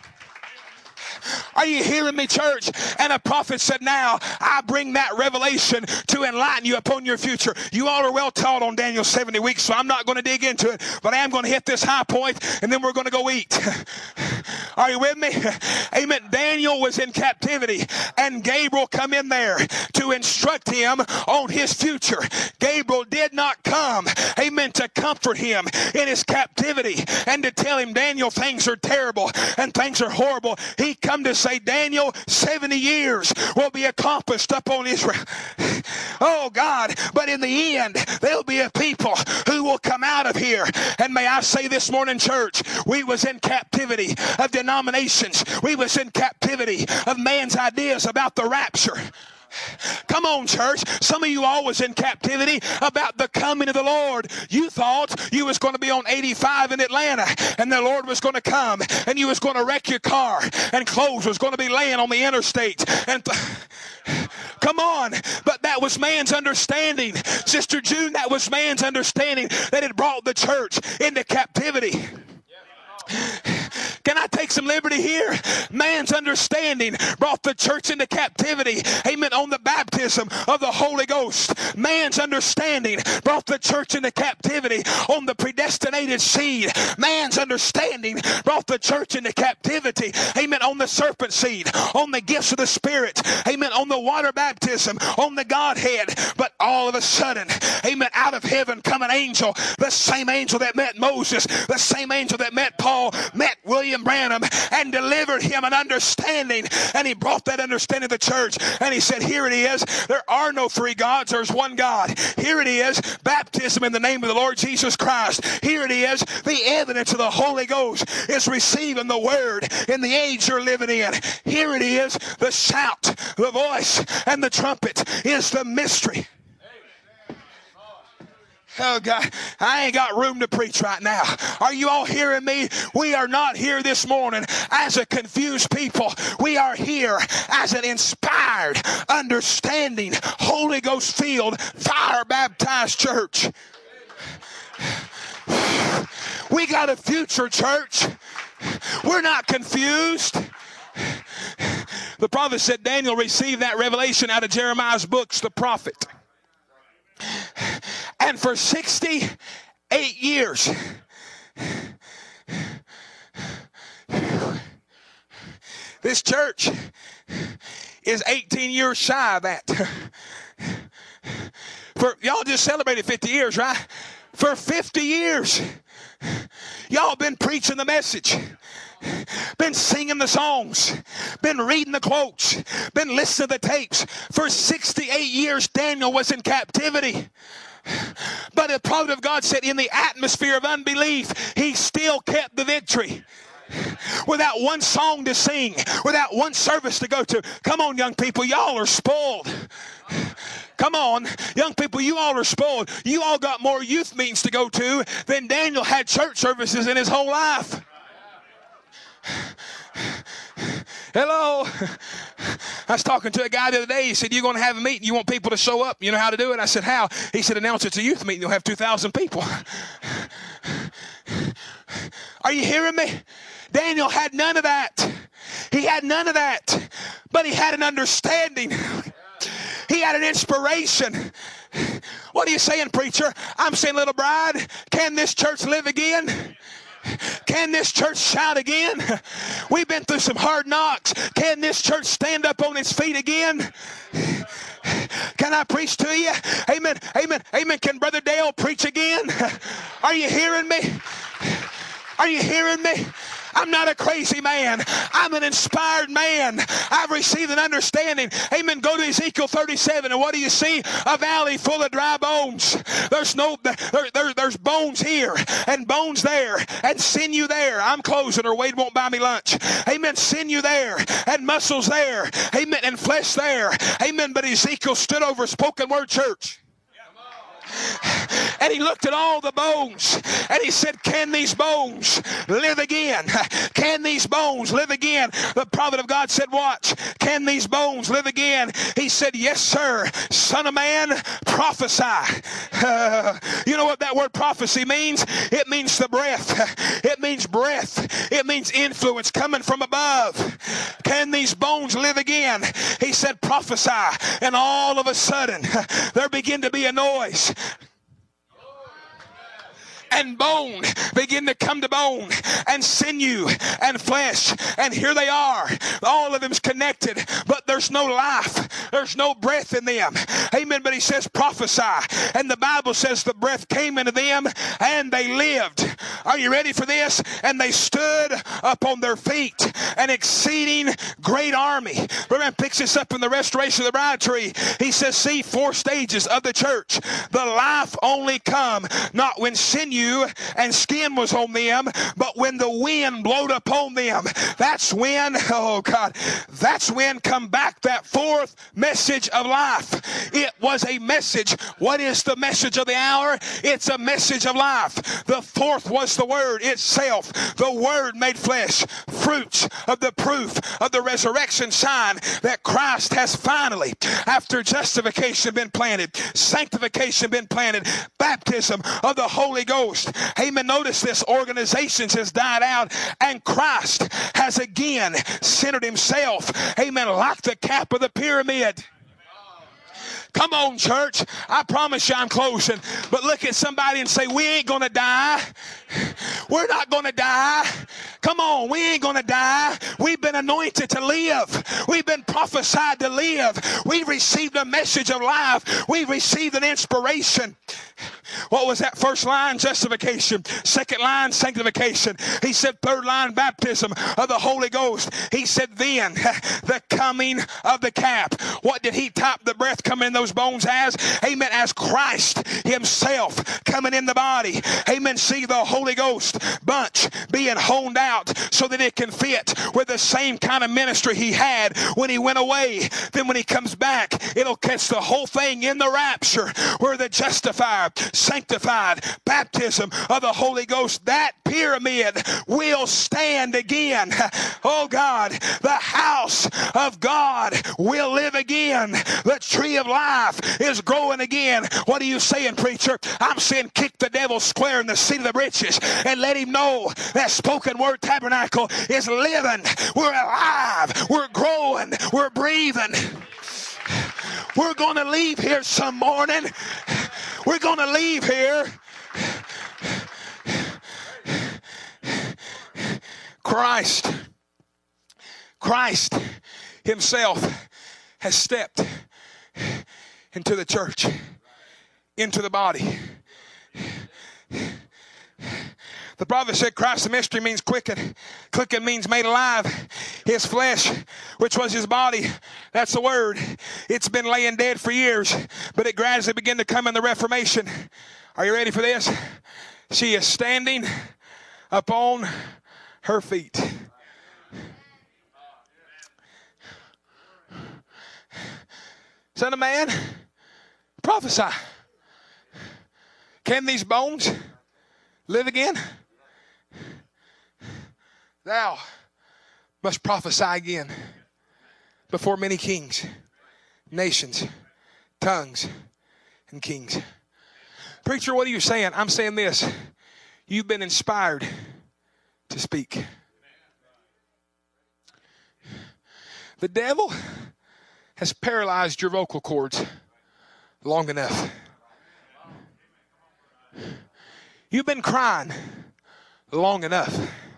S4: Are you hearing me, church? And a prophet said, now I bring that revelation to enlighten you upon your future. You all are well taught on Daniel's seventy weeks, so I'm not going to dig into it, but I am going to hit this high point, and then we're going to go eat. Are you with me? Amen. Daniel was in captivity, and Gabriel come in there to instruct him on his future. Gabriel did not come, amen, to comfort him in his captivity and to tell him, Daniel, things are terrible and things are horrible. He come to say, Daniel, seventy years will be accomplished upon Israel. Oh God, but in the end, there'll be a people who will come out of here. And may I say this morning, church, we was in captivity of denominations. We was in captivity of man's ideas about the rapture. Come on, church. Some of you all was in captivity about the coming of the Lord. You thought you was going to be on eighty-five in Atlanta, and the Lord was going to come, and you was going to wreck your car, and clothes was going to be laying on the interstate. And th- come on. But that was man's understanding. Sister June, that was man's understanding that it brought the church into captivity. Can I take some liberty here? Man's understanding brought the church into captivity. Amen. On the baptism of the Holy Ghost. Man's understanding brought the church into captivity on the predestinated seed. Man's understanding brought the church into captivity. Amen. On the serpent seed. On the gifts of the Spirit. Amen. On the water baptism. On the Godhead. But all of a sudden, amen, out of heaven come an angel. The same angel that met Moses. The same angel that met Paul. Met William Branham and delivered him an understanding, and he brought that understanding to the church, and he said, here it is, there are no three gods, there's one God. Here it is, baptism in the name of the Lord Jesus Christ. Here it is, the evidence of the Holy Ghost is receiving the word in the age you're living in. Here it is, the shout, the voice, and the trumpet is the mystery. Oh God, I ain't got room to preach right now. Are you all hearing me? We are not here this morning as a confused people. We are here as an inspired, understanding, Holy Ghost filled, fire baptized church. We got a future, church. We're not confused. The prophet said Daniel received that revelation out of Jeremiah's books, the prophet. And for sixty-eight years, this church is eighteen years shy of that. For y'all just celebrated fifty years, right? For fifty years, y'all been preaching the message. Been singing the songs, been reading the quotes, been listening to the tapes. For sixty-eight years, Daniel was in captivity. But the prophet of God said in the atmosphere of unbelief, he still kept the victory. Without one song to sing, without one service to go to. Come on, young people, y'all are spoiled. Come on, young people, you all are spoiled. You all got more youth meetings to go to than Daniel had church services in his whole life. Hello. I was talking to a guy the other day. He said, you're going to have a meeting. You want people to show up. You know how to do it? I said, how? He said, announce it's a youth meeting. You'll have two thousand people. Are you hearing me? Daniel had none of that. He had none of that. But he had an understanding. He had an inspiration. What are you saying, preacher? I'm saying, little bride, can this church live again? Can this church shout again? We've been through some hard knocks. Can this church stand up on its feet again? Can I preach to you? Amen. Amen. Amen. Can Brother Dale preach again? Are you hearing me? Are you hearing me? I'm not a crazy man. I'm an inspired man. I've received an understanding. Amen. Go to Ezekiel thirty-seven, and what do you see? A valley full of dry bones. There's no, there, there, there's bones here and bones there and sinew there. I'm closing, or Wade won't buy me lunch. Amen. Sinew there and muscles there. Amen. And flesh there. Amen. But Ezekiel stood over Spoken Word Church. And he looked at all the bones and he said, can these bones live again? Can these bones live again? The prophet of God said, watch. Can these bones live again? He said, yes, sir. Son of man, prophesy. Uh, you know what that word prophecy means? It means the breath. It means breath. It means influence coming from above. Can these bones live again? He said, prophesy. And all of a sudden, there began to be a noise. and bone begin to come to bone, and sinew and flesh. And here they are. All of them's connected, but there's no life. There's no breath in them. Amen. But he says prophesy. And the Bible says the breath came into them and they lived. Are you ready for this? And they stood up on their feet, an exceeding great army. Brother picks this up in the restoration of the bride tree. He says, see, four stages of the church. The life only come not when sinew and skin was on them, but when the wind blowed upon them. That's when, oh God, that's when come back that fourth message of life. It was a message. What is the message of the hour? It's a message of life. The fourth was the word itself. The word made flesh. Fruits of the proof of the resurrection sign that Christ has finally, after justification been planted, sanctification been planted, baptism of the Holy Ghost. Amen. Notice this. Organizations has died out and Christ has again centered himself. Amen. Like the cap of the pyramid. Come on, church. I promise you I'm closing. But look at somebody and say, we ain't going to die. We're not going to die. Come on, we ain't going to die. We've been anointed to live. We've been prophesied to live. We received a message of life. We received an inspiration. What was that first line? Justification. Second line, sanctification. He said third line, baptism of the Holy Ghost. He said then, the coming of the cap. What did he top the breath coming in those bones as? Amen. As Christ himself coming in the body. Amen. See the Holy Ghost bunch being honed out so that it can fit with the same kind of ministry he had when he went away. Then when he comes back, it'll catch the whole thing in the rapture where the justified, sanctified, baptism of the Holy Ghost, that pyramid will stand again. Oh God, the house of God will live again. The tree of life is growing again. What are you saying, preacher? I'm saying kick the devil square in the seat of the britches and let him know that spoken word tabernacle is living. We're alive. We're growing. We're breathing. We're going to leave here some morning. We're going to leave here. Christ, Christ himself has stepped into the church, into the body. The prophet said Christ the mystery means quickened. Quickened means made alive. His flesh, which was his body, that's the word. It's been laying dead for years, but it gradually began to come in the Reformation. Are you ready for this? She is standing upon her feet. Son of man, prophesy. Can these bones live again? Thou must prophesy again before many kings, nations, tongues, and kings. Preacher, what are you saying? I'm saying this. You've been inspired to speak. The devil has paralyzed your vocal cords long enough. You've been crying long enough.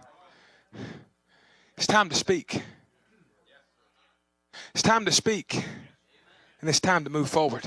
S4: It's time to speak. It's time to speak. And it's time to move forward.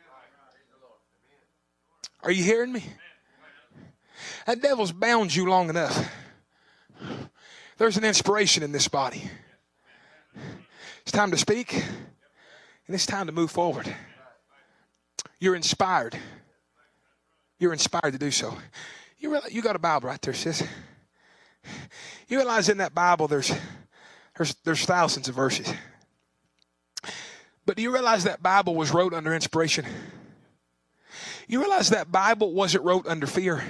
S4: Are you hearing me? That devil's bound you long enough. There's an inspiration in this body. It's time to speak. And it's time to move forward. You're inspired. You're inspired to do so. You realize, you got a Bible right there, sis. You realize in that Bible there's, there's, there's thousands of verses. But do you realize that Bible was wrote under inspiration? You realize that Bible wasn't wrote under fear.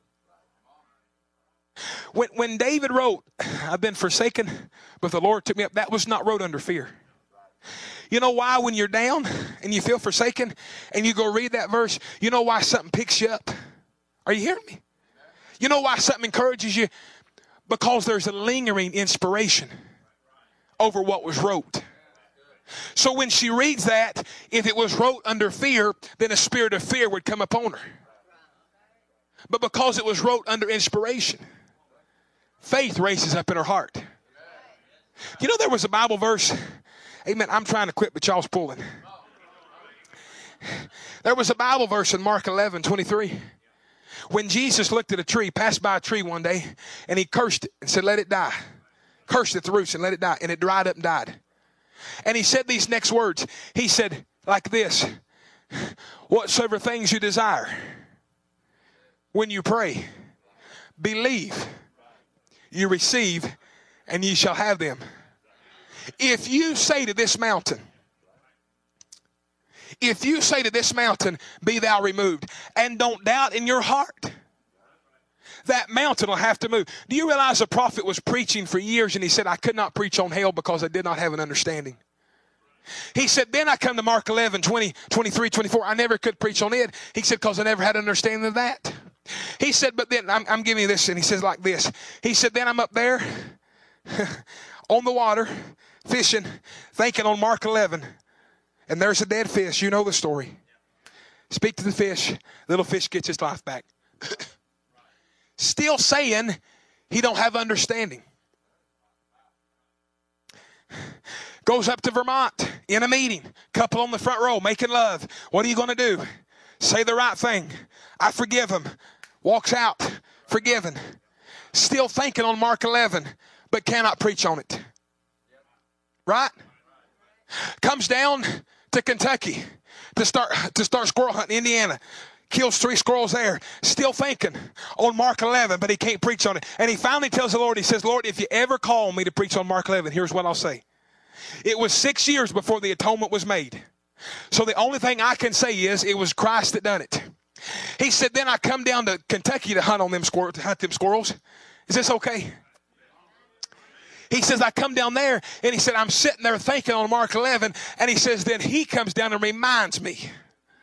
S4: When, when David wrote, I've been forsaken, but the Lord took me up, that was not wrote under fear. You know why when you're down and you feel forsaken and you go read that verse, you know why something picks you up? Are you hearing me? You know why something encourages you? Because there's a lingering inspiration over what was wrote. So when she reads that, if it was wrote under fear, then a spirit of fear would come upon her. but because it was wrote under inspiration, faith raises up in her heart. You know, there was a Bible verse. Amen. I'm trying to quit, but y'all's pulling. There was a Bible verse in Mark eleven twenty-three. When Jesus looked at a tree, passed by a tree one day, and he cursed it and said, let it die. Cursed at the roots and let it die. And it dried up and died. And he said these next words. He said, like this, whatsoever things you desire, when you pray, believe, you receive, and ye shall have them. If you say to this mountain, if you say to this mountain, be thou removed, and don't doubt in your heart, that mountain will have to move. Do you realize the prophet was preaching for years and he said, I could not preach on hell because I did not have an understanding. He said, then I come to Mark eleven, twenty, twenty-three, twenty-four. I never could preach on it. He said, because I never had an understanding of that. He said, but then I'm, I'm giving you this. And he says like this. He said, then I'm up there on the water fishing, thinking on Mark eleven. And there's a dead fish. You know the story. Speak to the fish. Little fish gets his life back. Still saying he don't have understanding. Goes up to Vermont in a meeting. Couple on the front row making love. What are you going to do? Say the right thing. I forgive him. Walks out. Forgiven. Still thinking on Mark eleven, but cannot preach on it. Right? Comes down to Kentucky to start to start squirrel hunting in Indiana. Kills three squirrels there. Still thinking on Mark eleven, but he can't preach on it. And he finally tells the Lord, he says, Lord, if you ever call me to preach on Mark eleven, here's what I'll say. It was six years before the atonement was made. So the only thing I can say is it was Christ that done it. He said, then I come down to Kentucky to hunt on them squirrels, to hunt them squirrels. Is this okay? He says, I come down there, and he said, I'm sitting there thinking on Mark eleven, and he says, then he comes down and reminds me.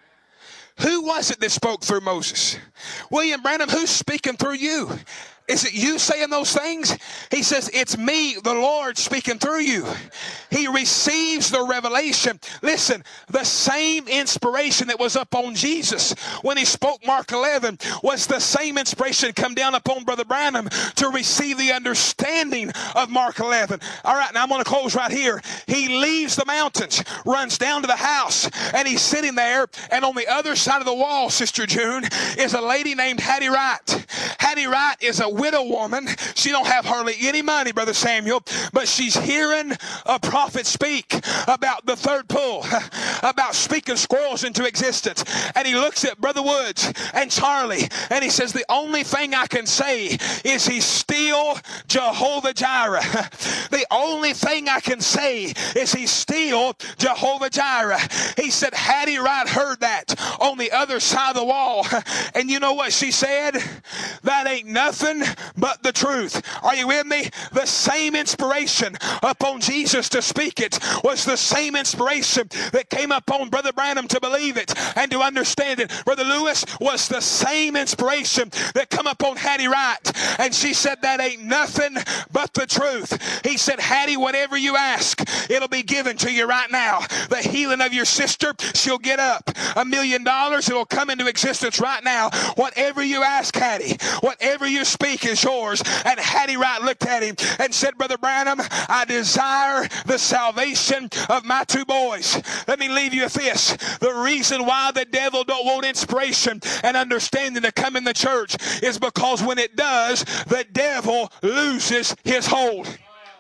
S4: Who was it that spoke through Moses? William Branham, who's speaking through you? Is it you saying those things? He says, it's me, the Lord, speaking through you. He receives the revelation. Listen, the same inspiration that was up on Jesus when he spoke Mark eleven was the same inspiration come down upon Brother Branham to receive the understanding of Mark eleven. All right, now I'm going to close right here. He leaves the mountains, runs down to the house, and he's sitting there, and on the other side of the wall, Sister June, is a lady named Hattie Wright. Hattie Wright is a widow woman. She don't have hardly any money, Brother Samuel, but she's hearing a prophet speak about the third pull, about speaking squirrels into existence. And he looks at Brother Woods and Charlie, and he says, the only thing I can say is he's still Jehovah Jireh. The only thing I can say is he's still Jehovah Jireh. He said, Hattie Wright heard that on the other side of the wall. And you know what she said? That ain't nothing but the truth. Are you with me? The same inspiration upon Jesus to speak it was the same inspiration that came upon Brother Branham to believe it and to understand it. Brother Lewis was the same inspiration that come upon Hattie Wright, and she said that ain't nothing but the truth. He said, Hattie, whatever you ask, it'll be given to you right now. The healing of your sister, she'll get up. A million dollars, it'll come into existence right now. Whatever you ask, Hattie, whatever you speak is yours. And Hattie Wright looked at him and said, Brother Branham, I desire the salvation of my two boys. Let me leave you with this. The reason why the devil don't want inspiration and understanding to come in the church is because when it does, the devil loses his hold.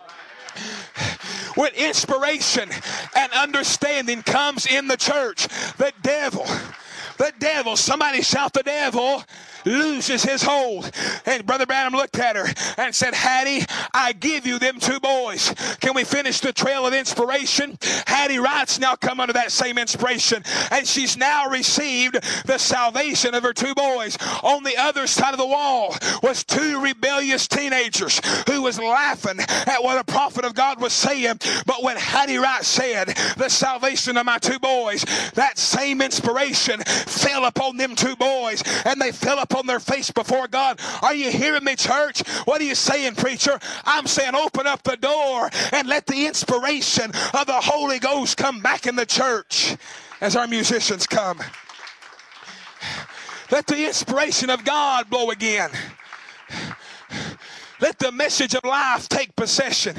S4: When inspiration and understanding comes in the church, the devil, the devil, somebody shout the devil, loses his hold. And Brother Branham looked at her and said, Hattie, I give you them two boys. Can we finish the trail of inspiration? Hattie Wright's now come under that same inspiration, and she's now received the salvation of her two boys. On the other side of the wall was two rebellious teenagers who was laughing at what a prophet of God was saying. But when Hattie Wright said, the salvation of my two boys, that same inspiration fell upon them two boys, and they fell upon on their face before God. Are you hearing me, church? What are you saying, preacher? I'm saying open up the door and let the inspiration of the Holy Ghost come back in the church as our musicians come. Let the inspiration of God blow again. Let the message of life take possession.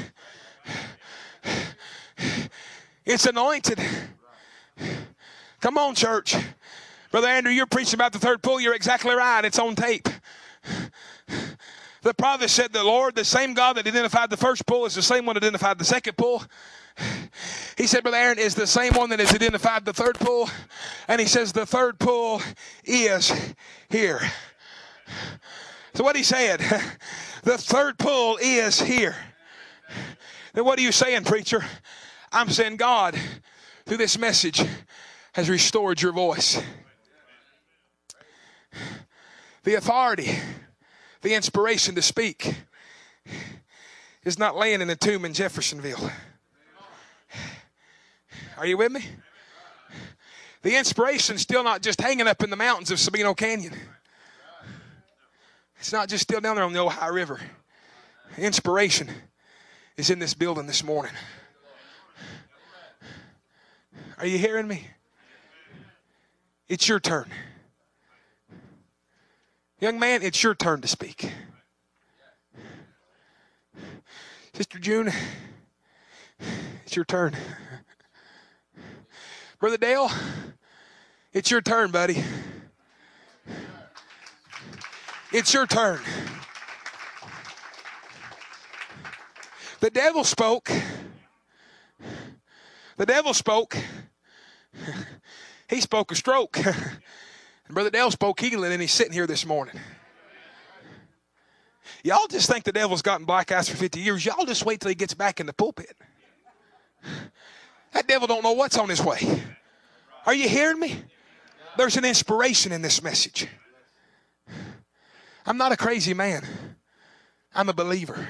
S4: It's anointed. Come on, church. Brother Andrew, you're preaching about the third pull. You're exactly right. It's on tape. The prophet said the Lord, the same God that identified the first pull, is the same one that identified the second pull. He said, Brother Aaron, is the same one that has identified the third pull. And he says the third pull is here. So what he said, the third pull is here. Then what are you saying, preacher? I'm saying God, through this message, has restored your voice. The authority, the inspiration to speak is not laying in a tomb in Jeffersonville. Are you with me? The inspiration's still not just hanging up in the mountains of Sabino Canyon. It's not just still down there on the Ohio River. Inspiration is in this building this morning. Are you hearing me? It's your turn. Young man, it's your turn to speak. Sister June, it's your turn. Brother Dale, it's your turn, buddy. It's your turn. The devil spoke. The devil spoke. He spoke a stroke. And Brother Dale spoke healing, and he's sitting here this morning. Y'all just think the devil's gotten black eyes for fifty years. Y'all just wait till he gets back in the pulpit. That devil don't know what's on his way. Are you hearing me? There's an inspiration in this message. I'm not a crazy man. I'm a believer.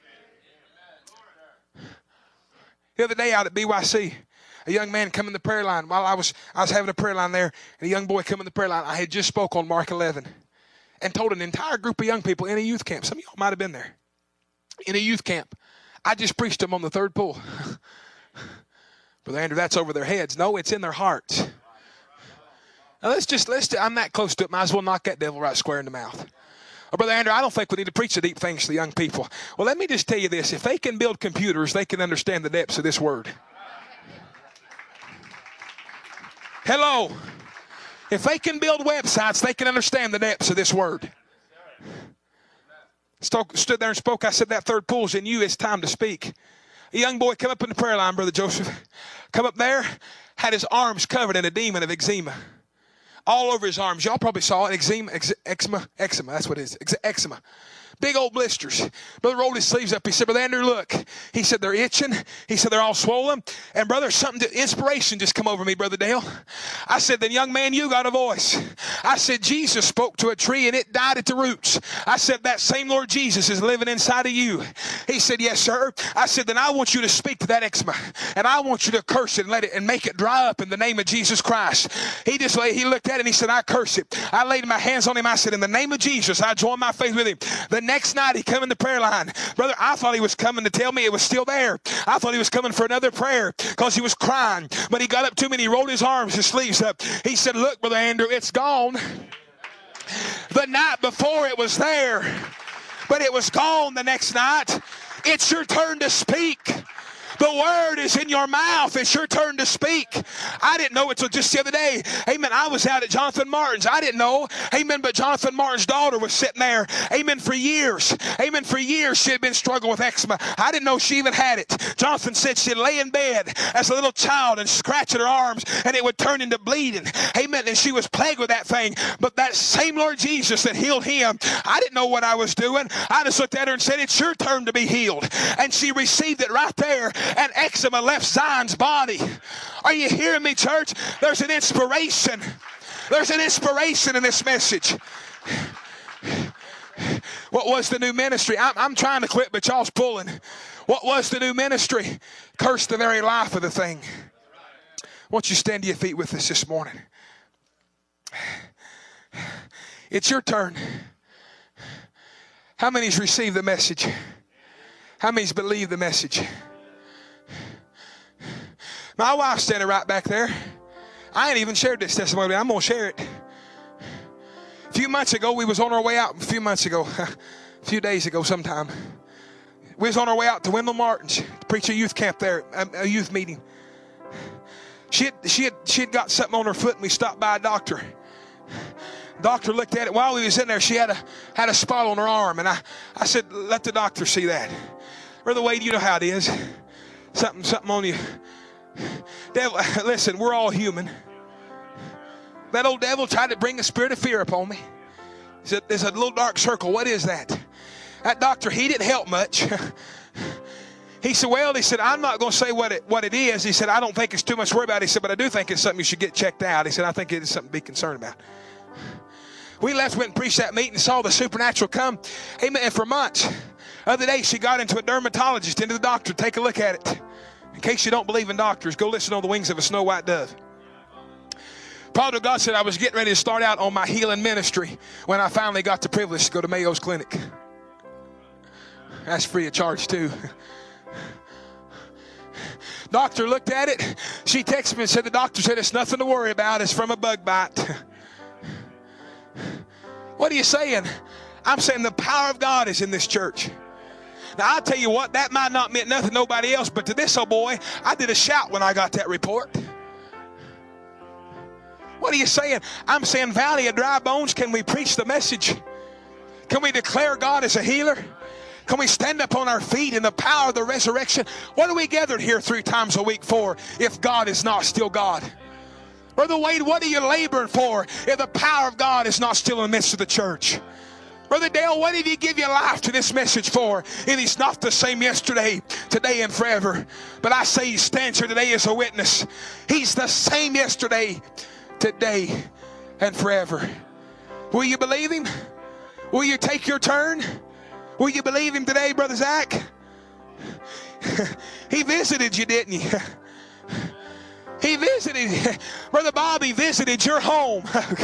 S4: The other day out at B Y C, a young man come in the prayer line. While I was I was having a prayer line there, and a young boy come in the prayer line. I had just spoke on Mark eleven and told an entire group of young people in a youth camp. Some of y'all might have been there. In a youth camp. I just preached them on the third pull. Brother Andrew, that's over their heads. No, it's in their hearts. Now let's just, let's. I'm that close to it. Might as well knock that devil right square in the mouth. Oh, Brother Andrew, I don't think we need to preach the deep things to the young people. Well, let me just tell you this. If they can build computers, they can understand the depths of this word. Hello. If they can build websites, they can understand the depths of this word. Stood there and spoke. I said, that third pull's in you. It's time to speak. A young boy come up in the prayer line, Brother Joseph. Come up there, had his arms covered in a demon of eczema. All over his arms. Y'all probably saw it. Eczema, ex- eczema, eczema. That's what it is. Ex- eczema. Big old blisters. Brother rolled his sleeves up. He said, Brother Andrew, look. He said, they're itching. He said, they're all swollen. And brother, something, to, inspiration just come over me, Brother Dale. I said, then young man, you got a voice. I said, Jesus spoke to a tree and it died at the roots. I said, that same Lord Jesus is living inside of you. He said, yes, sir. I said, then I want you to speak to that eczema. And I want you to curse it and let it and make it dry up in the name of Jesus Christ. He just lay, he looked at it and he said, I curse it. I laid my hands on him. I said, in the name of Jesus, I join my faith with him. The next night he come in the prayer line. Brother, I thought he was coming to tell me it was still there. I thought he was coming for another prayer because he was crying. But he got up to me and he rolled his arms, his sleeves up. He said, look, Brother Andrew, it's gone. The night before it was there, but it was gone the next night. It's your turn to speak. The word is in your mouth. It's your turn to speak. I didn't know it until just the other day. Amen. I was out at Jonathan Martin's. I didn't know. Amen. But Jonathan Martin's daughter was sitting there. Amen. For years. Amen. For years she had been struggling with eczema. I didn't know she even had it. Jonathan said she'd lay in bed as a little child and scratch at her arms and it would turn into bleeding. Amen. And she was plagued with that thing. But that same Lord Jesus that healed him, I didn't know what I was doing. I just looked at her and said, it's your turn to be healed. And she received it right there. And eczema left Zion's body. Are you hearing me, church? There's an inspiration. There's an inspiration in this message. What was the new ministry? I'm, I'm trying to quit, but y'all's pulling. What was the new ministry? Curse the very life of the thing. Won't you stand to your feet with us this morning? It's your turn. How many's received the message? How many's believed the message? My wife's standing right back there. I ain't even shared this testimony, but I'm going to share it. few months ago, we was on our way out, a few months ago, a few days ago sometime. We was on our way out to Wendell Martin's to preach a youth camp there, a, a youth meeting. She had, she, had, she had got something on her foot, and we stopped by a doctor. Doctor looked at it. While we was in there, she had a had a spot on her arm. And I, I said, let the doctor see that. Brother Wade, you know how it is. Something, something on you. Devil, listen, we're all human. That old devil tried to bring a spirit of fear upon me. He said, there's a little dark circle. What is that? That doctor, he didn't help much. He said, well, he said, I'm not going to say what it what it is. He said, I don't think it's too much to worry about. He said, but I do think it's something you should get checked out. He said, I think it is something to be concerned about. We left, went and preached that meeting, saw the supernatural come. Amen. And for months, the other day, she got into a dermatologist, into the doctor. Take a look at it. In case you don't believe in doctors, go listen on the wings of a snow white dove. Father God said I was getting ready to start out on my healing ministry when I finally got the privilege to go to Mayo's Clinic. That's free of charge too. Doctor looked at it. She texted me and said, the doctor said it's nothing to worry about. It's from a bug bite. What are you saying? I'm saying the power of God is in this church. Now, I'll tell you what, that might not mean nothing to nobody else, but to this old boy, I did a shout when I got that report. What are you saying? I'm saying, Valley of Dry Bones, can we preach the message? Can we declare God as a healer? Can we stand up on our feet in the power of the resurrection? What are we gathered here three times a week for if God is not still God? Brother Wade, what are you laboring for if the power of God is not still in the midst of the church? Brother Dale, what did you give your life to this message for if he's not the same yesterday, today, and forever? But I say he stands here today as a witness. He's the same yesterday, today, and forever. Will you believe him? Will you take your turn? Will you believe him today, Brother Zach? He visited you, didn't he? He visited, Brother Bobby visited your home.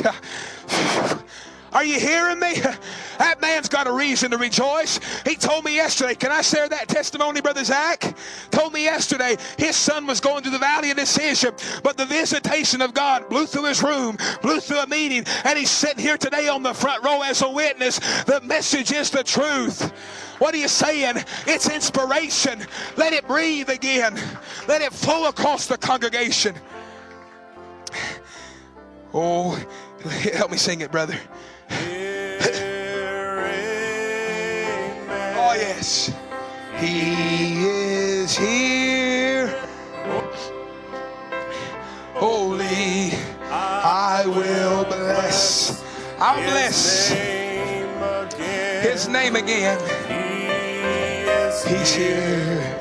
S4: Are you hearing me? That man's got a reason to rejoice. He told me yesterday, can I share that testimony, Brother Zach? Told me yesterday his son was going to the valley of decision, but the visitation of God blew through his room, blew through a meeting, and he's sitting here today on the front row as a witness. The message is the truth. What are you saying? It's inspiration. Let it breathe again. Let it flow across the congregation. Oh, help me sing it, brother. Oh, yes. He is here. Holy, I will bless. I'll bless his name again. He's here.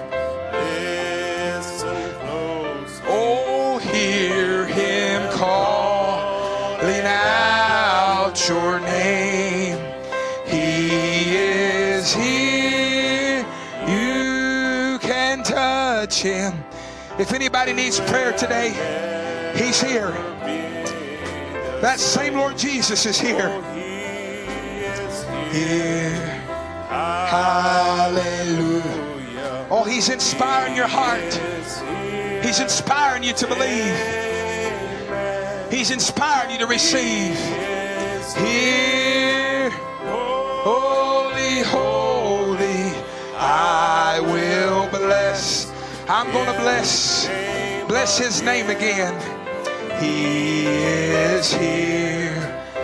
S4: Oh, hear him calling out your name. He is here. You can touch him. If anybody needs prayer today, he's here. That same Lord Jesus is here. Here. Hallelujah. Oh, he's inspiring your heart. He's inspiring you to believe. He's inspiring you to receive. Here, holy, holy, I will bless. I'm going to bless. Bless his name again. He is here.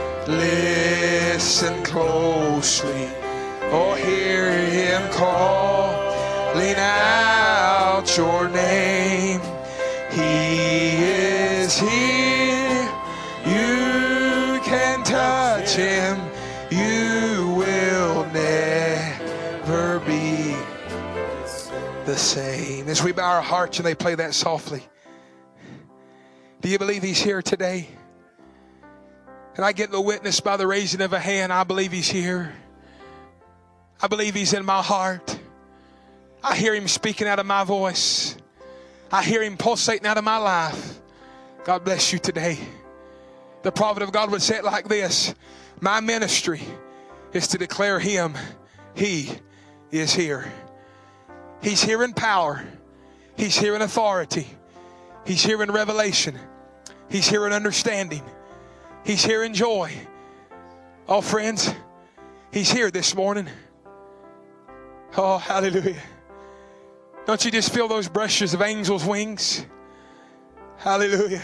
S4: Listen closely. Oh, hear him calling out your name. He is here. You can touch him. You will never be the same. As we bow our hearts and they play that softly, do you believe he's here today? And I get the witness by the raising of a hand. I believe he's here. I believe he's in my heart. I hear him speaking out of my voice. I hear him pulsating out of my life. God bless you today. The prophet of God would say it like this. My ministry is to declare him. He is here. He's here in power. He's here in authority. He's here in revelation. He's here in understanding. He's here in joy. Oh, friends, He's here this morning. Oh, hallelujah. Don't you just feel those brushes of angels' wings? Hallelujah.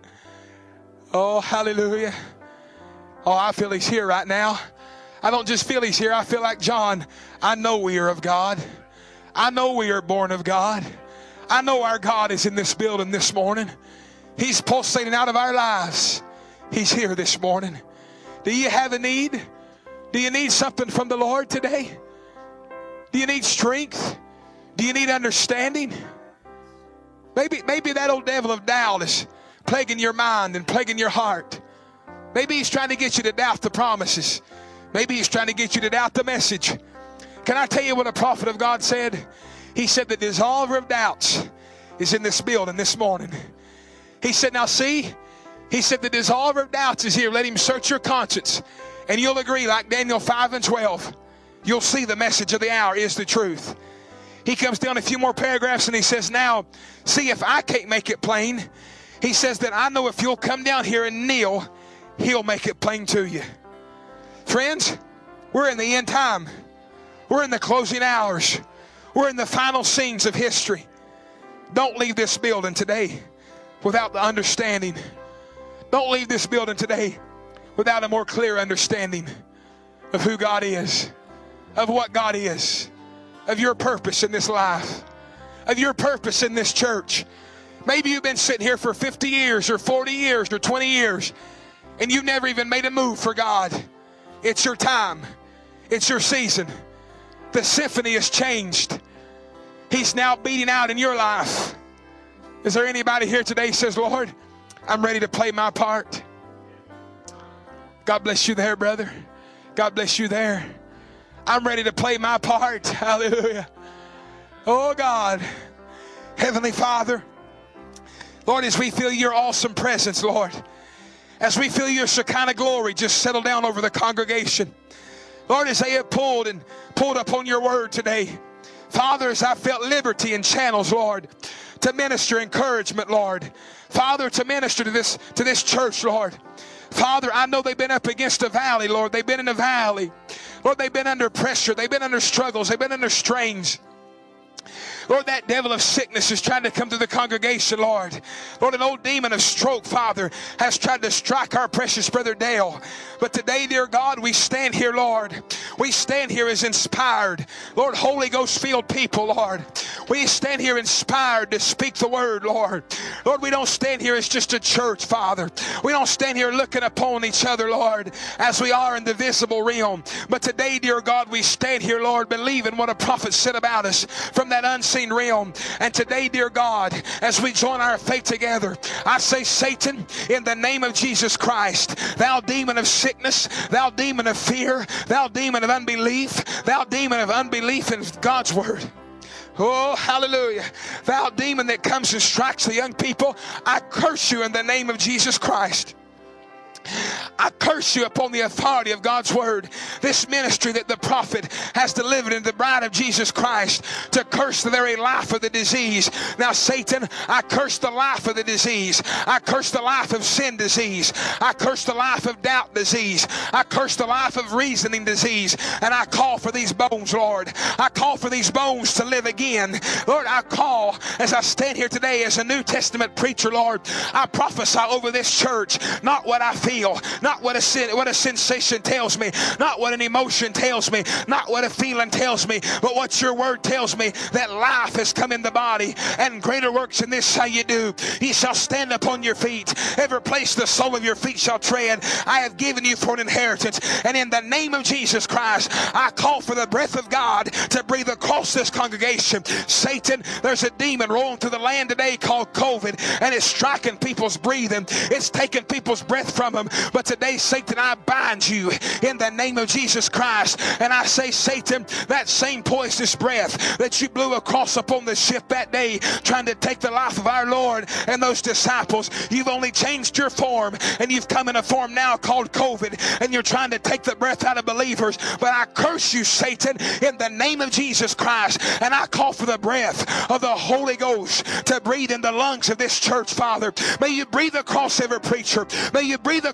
S4: Oh, hallelujah. Oh, I feel He's here right now. I don't just feel He's here. I feel like John. I know we are of God. I know we are born of God. I know our God is in this building this morning. He's pulsating out of our lives. He's here this morning. Do you have a need? Do you need something from the Lord today? Do you need strength? Do you need understanding? Maybe, maybe that old devil of doubt is plaguing your mind and plaguing your heart. Maybe he's trying to get you to doubt the promises. Maybe he's trying to get you to doubt the message. Can I tell you what a prophet of God said? He said the dissolver of doubts is in this building this morning. He said, now see, he said the dissolver of doubts is here. Let him search your conscience. And you'll agree, like Daniel five and twelve, you'll see the message of the hour is the truth. He comes down a few more paragraphs and he says, now, see if I can't make it plain. He says that I know if you'll come down here and kneel, He'll make it plain to you. Friends, we're in the end time. We're in the closing hours. We're in the final scenes of history. Don't leave this building today without the understanding. Don't leave this building today without a more clear understanding of who God is, of what God is, of your purpose in this life, of your purpose in this church. Maybe you've been sitting here for fifty years or forty years or twenty years and you've never even made a move for God. It's your time. It's your season. The symphony has changed. He's now beating out in your life. Is there anybody here today who says, Lord, I'm ready to play my part? God bless you there, brother. God bless you there. I'm ready to play my part. Hallelujah. Oh, God. Heavenly Father, Lord, as we feel your awesome presence, Lord, as we feel your Shekinah glory just settle down over the congregation, Lord, as they have pulled and pulled upon your word today, Father, as I felt liberty in channels, Lord, to minister encouragement, Lord, Father, to minister to this, to this church, Lord. Father, I know they've been up against a valley, Lord. They've been in a valley. Lord, they've been under pressure. They've been under struggles. They've been under strains. Lord, that devil of sickness is trying to come to the congregation, Lord. Lord, an old demon of stroke, Father, has tried to strike our precious brother Dale. But today, dear God, we stand here, Lord. We stand here as inspired, Lord, Holy Ghost-filled people, Lord. We stand here inspired to speak the word, Lord. Lord, we don't stand here as just a church, Father. We don't stand here looking upon each other, Lord, as we are in the visible realm. But today, dear God, we stand here, Lord, believing what a prophet said about us from that unseen realm. And today, dear God, as we join our faith together, I say, Satan, in the name of Jesus Christ, thou demon of sickness, thou demon of fear, thou demon of unbelief, thou demon of unbelief in God's word. Oh, hallelujah. Thou demon that comes and strikes the young people, I curse you in the name of Jesus Christ. I curse you upon the authority of God's word, this ministry that the prophet has delivered in the bride of Jesus Christ, to curse the very life of the disease. Now, Satan, I curse the life of the disease. I curse the life of sin disease. I curse the life of doubt disease. I curse the life of reasoning disease. And I call for these bones, Lord. I call for these bones to live again. Lord, I call, as I stand here today as a New Testament preacher, Lord, I prophesy over this church, not what I feel, not what a sin, what a sensation tells me, not what an emotion tells me, not what a feeling tells me, but what your word tells me, that life has come in the body, and greater works than this shall you do. Ye shall stand upon your feet. Every place the sole of your feet shall tread, I have given you for an inheritance. And in the name of Jesus Christ, I call for the breath of God to breathe across this congregation. Satan, there's a demon rolling through the land today called COVID, and it's striking people's breathing. It's taking people's breath from them. But today, Satan, I bind you in the name of Jesus Christ. And I say, Satan, that same poisonous breath that you blew across upon the ship that day, trying to take the life of our Lord and those disciples, you've only changed your form, and you've come in a form now called COVID, and you're trying to take the breath out of believers. But I curse you, Satan, in the name of Jesus Christ, and I call for the breath of the Holy Ghost to breathe in the lungs of this church, Father. May you breathe across every preacher. May you breathe across our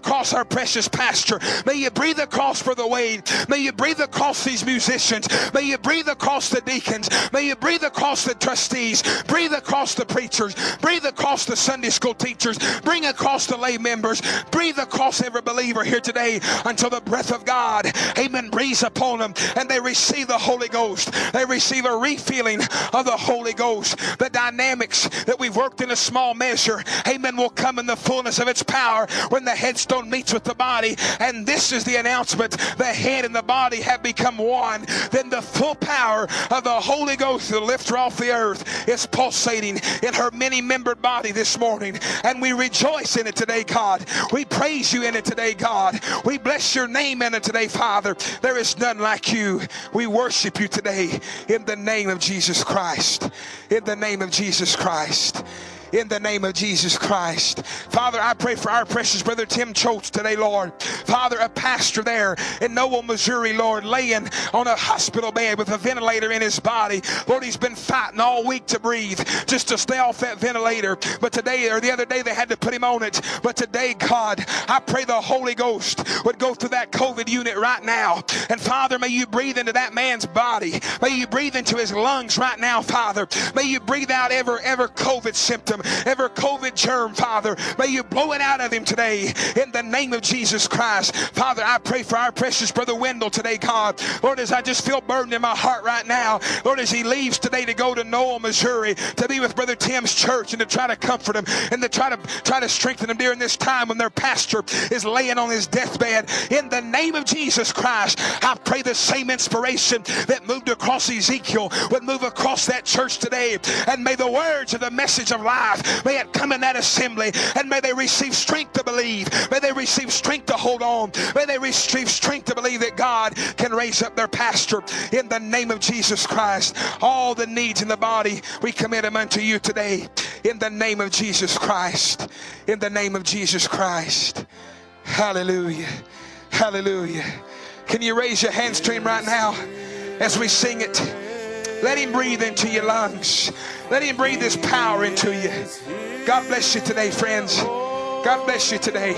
S4: precious pastor. May you breathe across Brother Wade. May you breathe across these musicians. May you breathe across the deacons. May you breathe across the trustees. Breathe across the preachers. Breathe across the Sunday school teachers. Bring across the lay members. Breathe across every believer here today until the breath of God, amen, breathes upon them and they receive the Holy Ghost. They receive a refilling of the Holy Ghost. The dynamics that we've worked in a small measure, amen, will come in the fullness of its power when the headstone meets with the body. And this is the announcement: the head and the body have become one. Then the full power of the Holy Ghost, the lifter off the earth, is pulsating in her many-membered body this morning. And we rejoice in it today, God. We praise you in it today, God. We bless your name in it today, Father. There is none like you. We worship you today in the name of Jesus Christ. In the name of Jesus Christ. In the name of Jesus Christ. Father, I pray for our precious brother Tim Choate today, Lord. Father, a pastor there in Noel, Missouri, Lord, laying on a hospital bed with a ventilator in his body. Lord, he's been fighting all week to breathe, just to stay off that ventilator. But today, or the other day, they had to put him on it. But today, God, I pray the Holy Ghost would go through that COVID unit right now. And Father, may you breathe into that man's body. May you breathe into his lungs right now, Father. May you breathe out every, every COVID symptom, every COVID germ, Father. May you blow it out of him today in the name of Jesus Christ. Father, I pray for our precious brother Wendell today, God. Lord, as I just feel burdened in my heart right now, Lord, as he leaves today to go to Noel, Missouri, to be with Brother Tim's church and to try to comfort him and to try to try to strengthen him during this time when their pastor is laying on his deathbed. In the name of Jesus Christ, I pray the same inspiration that moved across Ezekiel would move across that church today. And may the words of the message of life, may it come in that assembly, and may they receive strength to believe. May they receive strength to hold on. May they receive strength to believe that God can raise up their pastor in the name of Jesus Christ. All the needs in the body, we commit them unto you today in the name of Jesus Christ. In the name of Jesus Christ. Hallelujah. Hallelujah. Can you raise your hands to him right now as we sing it? Let him breathe into your lungs. Let him breathe his power into you. God bless you today, friends. God bless you today.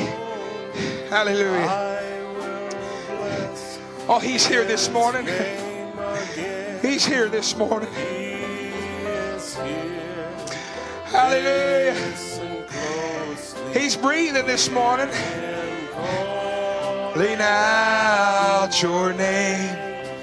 S4: Hallelujah. Oh, he's here this morning. He's here this morning. Hallelujah. He's breathing this morning. Lean out your name.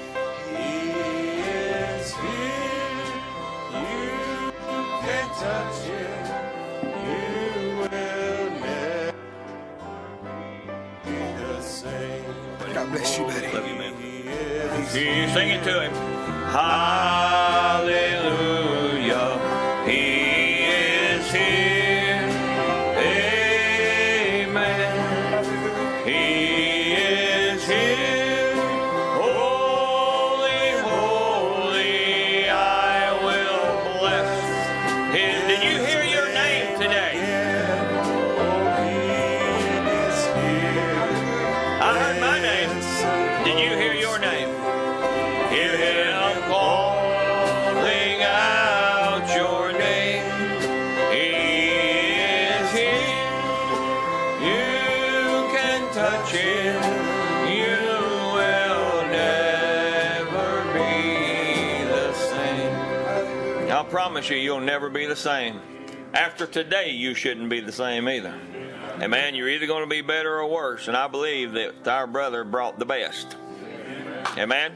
S4: God bless you, buddy.
S2: Love you, man. You sing it to him. Hallelujah. He is here. Amen. He is here. Holy, holy, I will bless his. Did you hear your name today? I heard my name. Did you hear your name? Hear him calling out your name. He is here. You can touch him. You will never be the same. I promise you, you'll never be the same. After today, you shouldn't be the same either. And man, you're either going to be better or worse. And I believe that our brother brought the best. Amen.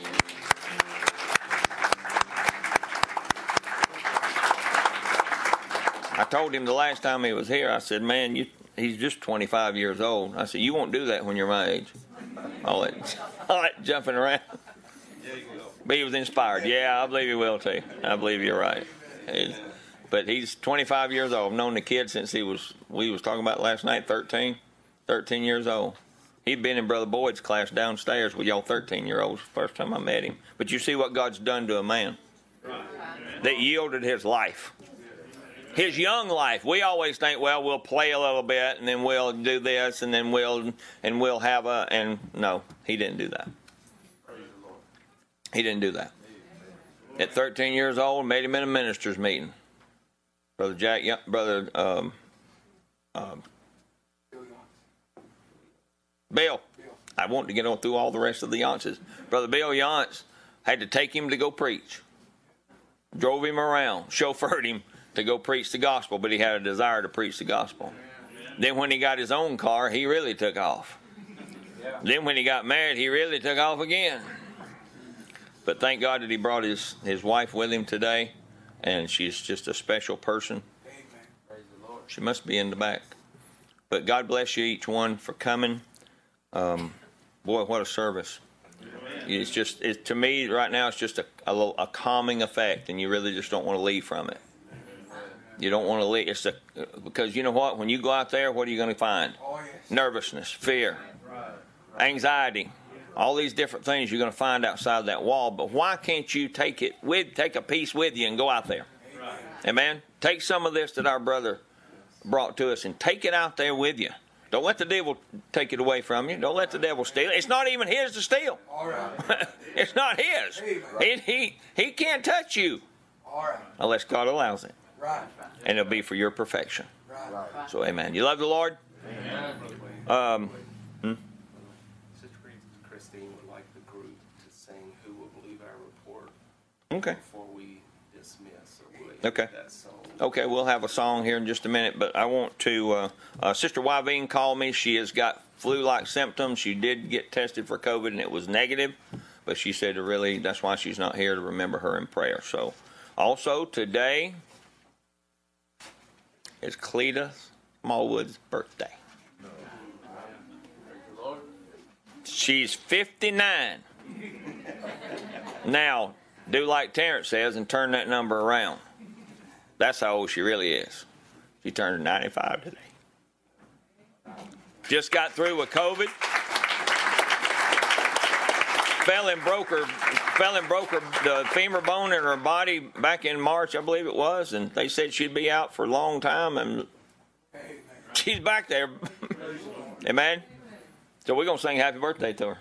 S2: I told him the last time he was here, I said, man, you, he's just twenty-five years old. I said, you won't do that when you're my age. All that, all that jumping around. But he was inspired. Yeah, I believe he will too. I believe you're right. He's, But he's twenty-five years old. I've known the kid since he was, we was talking about last night, thirteen, thirteen years old. He'd been in Brother Boyd's class downstairs with y'all thirteen-year-olds first time I met him. But you see what God's done to a man that yielded his life. His young life. We always think, well, we'll play a little bit and then we'll do this and then we'll, and we'll have a, and no, he didn't do that. He didn't do that. At thirteen years old, made him in a minister's meeting. Brother Jack, brother, um, um, Bill. I want to get on through all the rest of the Younces. Brother Bill Yance had to take him to go preach. Drove him around, chauffeured him to go preach the gospel, but he had a desire to preach the gospel. Then when he got his own car, he really took off. Then when he got married, he really took off again. But thank God that he brought his, his wife with him today, and she's just a special person. She must be in the back. But God bless you each one for coming. Um, boy, what a service. It's just, it, to me, right now, it's just a, a, little, a calming effect, and you really just don't want to leave from it. You don't want to leave. It's a, because you know what? When you go out there, what are you going to find? Oh, yes. Nervousness, fear, anxiety, all these different things you're going to find outside that wall. But why can't you take it with, take a piece with you and go out there? Amen. Amen? Take some of this that our brother brought to us and take it out there with you. Don't let the devil take it away from you. Don't let the devil steal it. It's not even his to steal. All right. It's not his. He, he, he can't touch you. All right. Unless God allows it. Right. And it'll be for your perfection. Right. So, amen. You love the Lord? Amen. Um, hmm?
S1: Sister Christine would like the group to sing Who Will Believe Our Report
S2: okay.
S1: before we dismiss. Or we'll
S2: okay.
S1: That song.
S2: Okay, we'll have a song here in just a minute, but I want to, uh, uh, Sister Wiveen called me. She has got flu-like symptoms. She did get tested for COVID, and it was negative, but she said to really, that's why she's not here, to remember her in prayer. So, also today is Cleta Smallwood's birthday. She's fifty-nine. Now, do like Terrence says and turn that number around. That's how old she really is. She turned ninety-five today. Just got through with COVID. Fell and broke her, fell and broke her the femur bone in her body back in March, I believe it was, and they said she'd be out for a long time, and she's back there. Amen. So we're gonna sing happy birthday to her.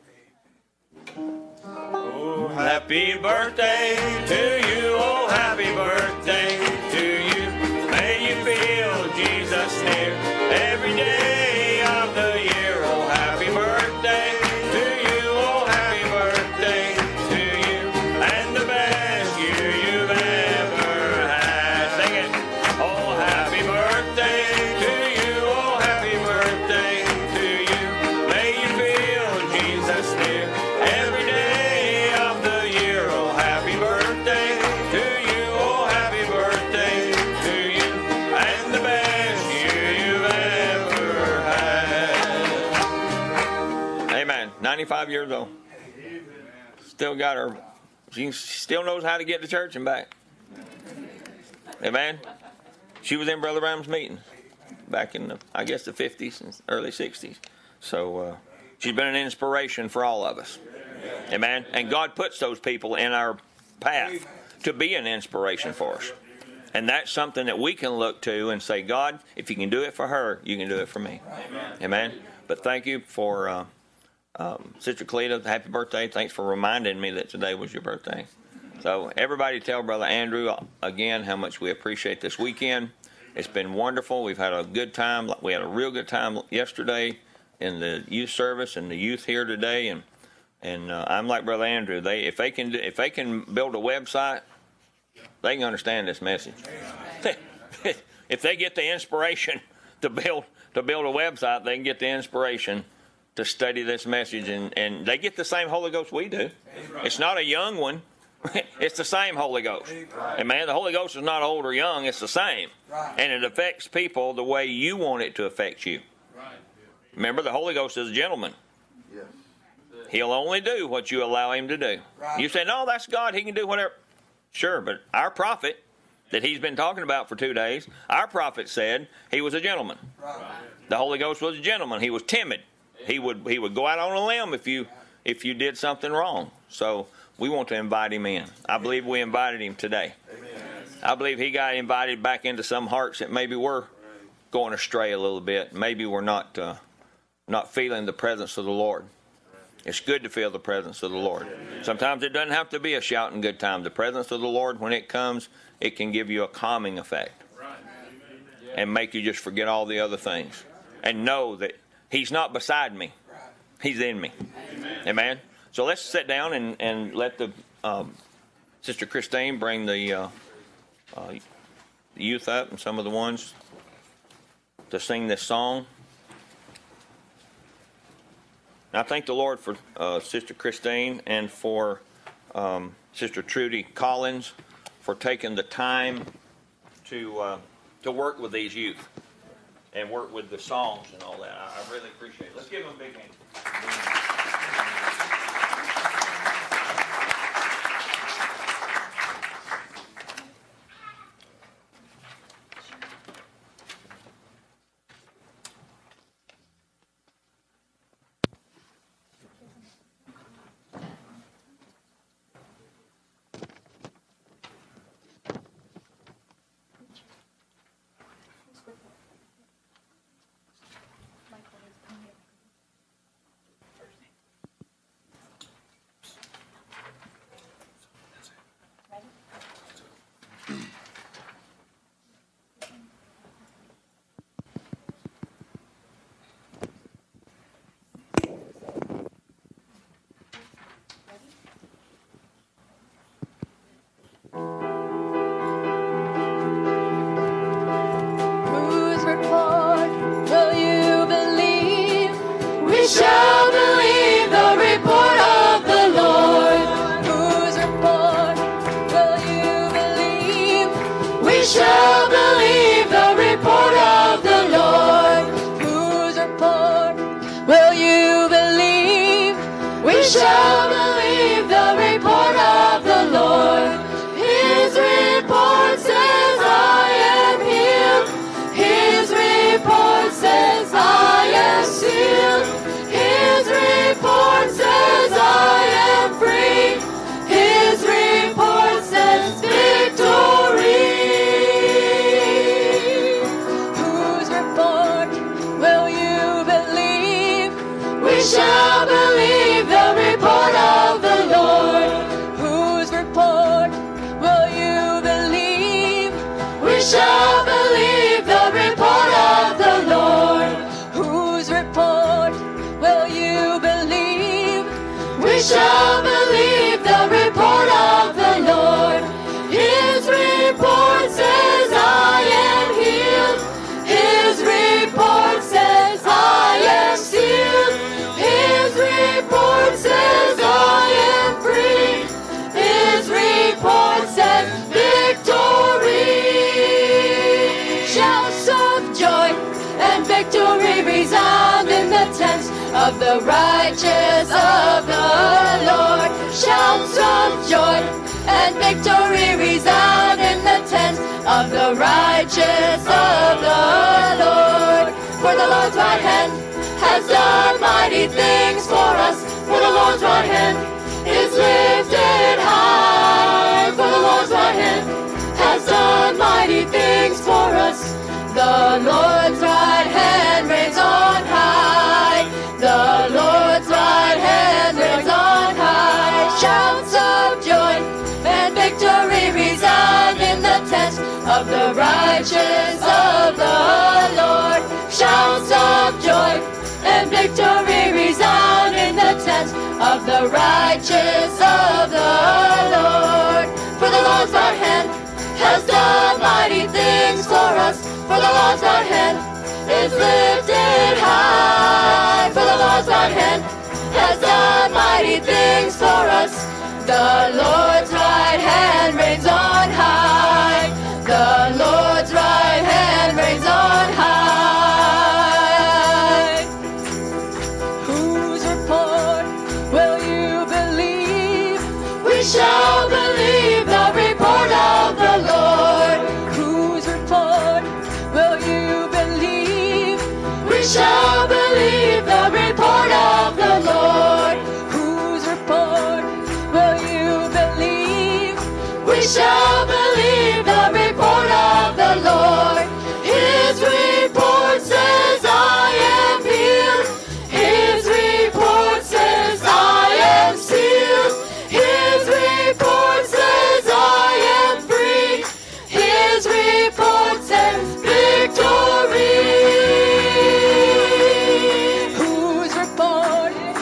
S1: Oh, happy birthday to you. Oh, happy birthday to you. May you feel Jesus near every day of the year. Oh, happy birthday to you. Oh, happy birthday to you. And the best year you've ever had. Sing it. Oh, happy birthday to you. Oh, happy birthday to you. May you feel Jesus near every day of the year. Oh, happy birthday to you. Oh, happy birthday to you. And the best year you've ever had.
S2: Amen. ninety-five years old. Still got her. She still knows how to get to church and back. Amen. She was in Brother Brown's meetings back in the, I guess, the fifties and early sixties. So uh, she's been an inspiration for all of us. Amen. And God puts those people in our path to be an inspiration for us. And that's something that we can look to and say, God, if you can do it for her, you can do it for me. Amen. But thank you for uh, um, Sister Cleta. Happy birthday. Thanks for reminding me that today was your birthday. So everybody tell Brother Andrew again how much we appreciate this weekend. It's been wonderful. We've had a good time. We had a real good time yesterday in the youth service and the youth here today. And and uh, I'm like Brother Andrew. They if they can if they can build a website, they can understand this message. If they get the inspiration to build to build a website, they can get the inspiration to study this message, and, and they get the same Holy Ghost we do. It's not a young one. It's the same Holy Ghost. And man, the Holy Ghost is not old or young. It's the same. And it affects people the way you want it to affect you. Remember, the Holy Ghost is a gentleman. He'll only do what you allow him to do. You say, no, that's God. He can do whatever. Sure, but our prophet that he's been talking about for two days, our prophet said he was a gentleman. The Holy Ghost was a gentleman. He was timid. He would he would go out on a limb if you if you did something wrong. So we want to invite him in. I believe we invited him today. I believe he got invited back into some hearts that maybe were going astray a little bit. Maybe we're not uh, not feeling the presence of the Lord. It's good to feel the presence of the Lord. Sometimes it doesn't have to be a shouting good time. The presence of the Lord, when it comes, it can give you a calming effect and make you just forget all the other things and know that he's not beside me. He's in me. Amen. Amen. So let's sit down and, and let the um, Sister Christine bring the uh, uh, youth up and some of the ones to sing this song. And I thank the Lord for uh, Sister Christine and for um, Sister Trudy Collins for taking the time to uh, to work with these youth and work with the songs and all that. I, I really appreciate it. Let's give them a big hand.
S5: Shall believe the report of the Lord. Whose report will you believe? We shall believe the report of the Lord. Whose report will you believe? We shall believe the report of the Lord. His report says I am healed. His report says I am sealed. His report says I am free. His report says victory. Whose report will you believe? We shall believe the report of the Lord. Whose report will you believe? We shall believe the report of the Lord. Whose report will you believe? We shall believe the report of the Lord. His report says I am healed. His report says I am sealed. His report says I am free. His report says victory. Shouts of joy and victory resound in the tents of the righteous of the Lord. Shouts of joy and victory resound in the tents of the righteous of the Lord. For the Lord's right hand has done mighty things for us. For the Lord's right hand is lifted high. For the Lord's right hand has done mighty things for us. The Lord's right hand reigns on high. The Lord's right hand reigns on high. Shouts of joy and victory resound in the tent of the righteous of the Lord. Shouts of joy and victory resound in the tent of the righteous of the Lord. For the Lord's right hand has done mighty things for us. For the Lord's right hand is lifted high. For the Lord's right hand has done mighty things for us. The Lord's right hand reigns on high. The Lord's right hand reigns on high. Whose report will you believe? We shall believe the report of the Lord. Whose report will you believe? We shall believe the report of the Lord. Whose report will you believe? We shall believe the report of the Lord. His report says I am healed. His report says I am sealed. His report says I am free. His report says victory. Whose report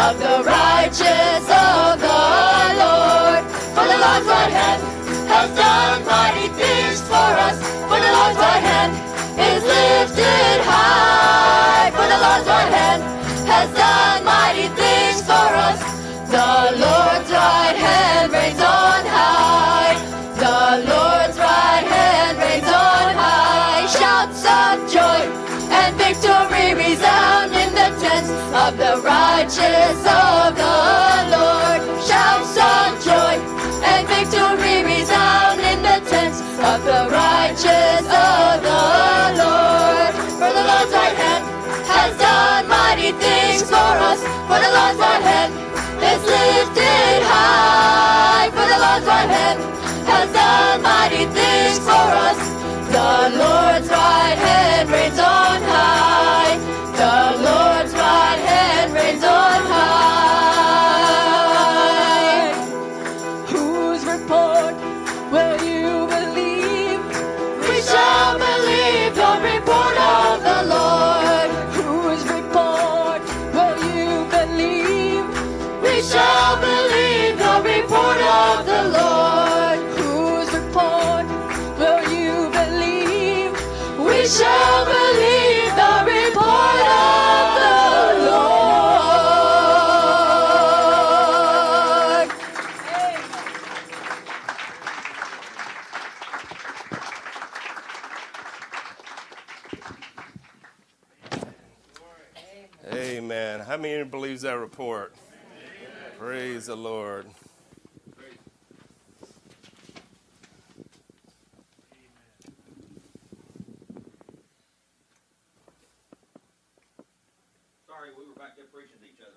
S5: of the righteous of the Lord. For the Lord's right hand has done mighty things for us. For the Lord's right hand is lifted high. For the Lord's right hand has done mighty things for us. The Lord's right hand reigns on high. The Lord's right hand reigns on high. Shouts of joy and victory resound in the tents of the righteous of the Lord. Shouts of joy and victory resound in the tents of the righteous of the Lord. For the Lord's right hand has done mighty things for us. For the Lord's right hand is lifted high. For the Lord's right hand has done mighty things for us. The Lord's right hand reigns on high. The Lord's right hand reigns on high. Whose report will you believe? We shall believe the report of the Lord. Whose report will you believe? We shall believe the report of the Lord. Whose report will you believe? We shall believe the report of the Lord.
S1: Amen. How many believes that report? Amen. Praise the Lord.
S2: Sorry, we were back there preaching to each other.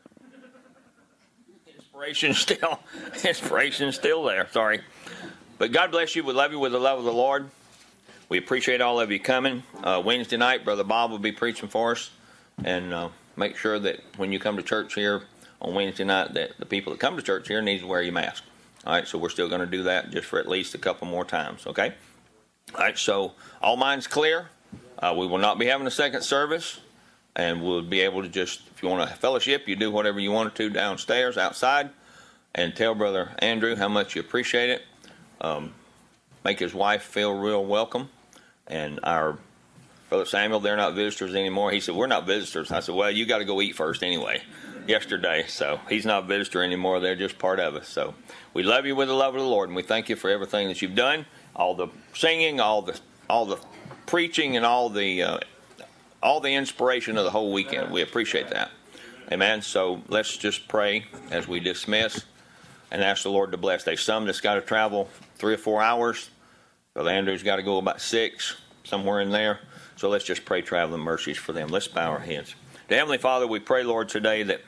S2: Inspiration still, inspiration still there. Sorry, but God bless you. We love you with the love of the Lord. We appreciate all of you coming. Uh, Wednesday night, Brother Bob will be preaching for us, and uh, make sure that when you come to church here on Wednesday night, that the people that come to church here need to wear your mask. All right, so we're still going to do that just for at least a couple more times. Okay. All right. So all minds clear. Uh, we will not be having a second service. And we'll be able to just, if you want to fellowship, you do whatever you want to downstairs, outside, and tell Brother Andrew how much you appreciate it. Um, make his wife feel real welcome. And our Brother Samuel, they're not visitors anymore. He said, we're not visitors. I said, well, you got to go eat first anyway, yesterday. So he's not a visitor anymore. They're just part of us. So we love you with the love of the Lord, and we thank you for everything that you've done, all the singing, all the all the preaching, and all the uh, all the inspiration of the whole weekend. We appreciate that. Amen. So let's just pray as we dismiss and ask the Lord to bless. There's some that's got to travel three or four hours. Brother Andrew's got to go about six, somewhere in there. So let's just pray traveling mercies for them. Let's bow our heads. Dear Heavenly Father, we pray, Lord, today that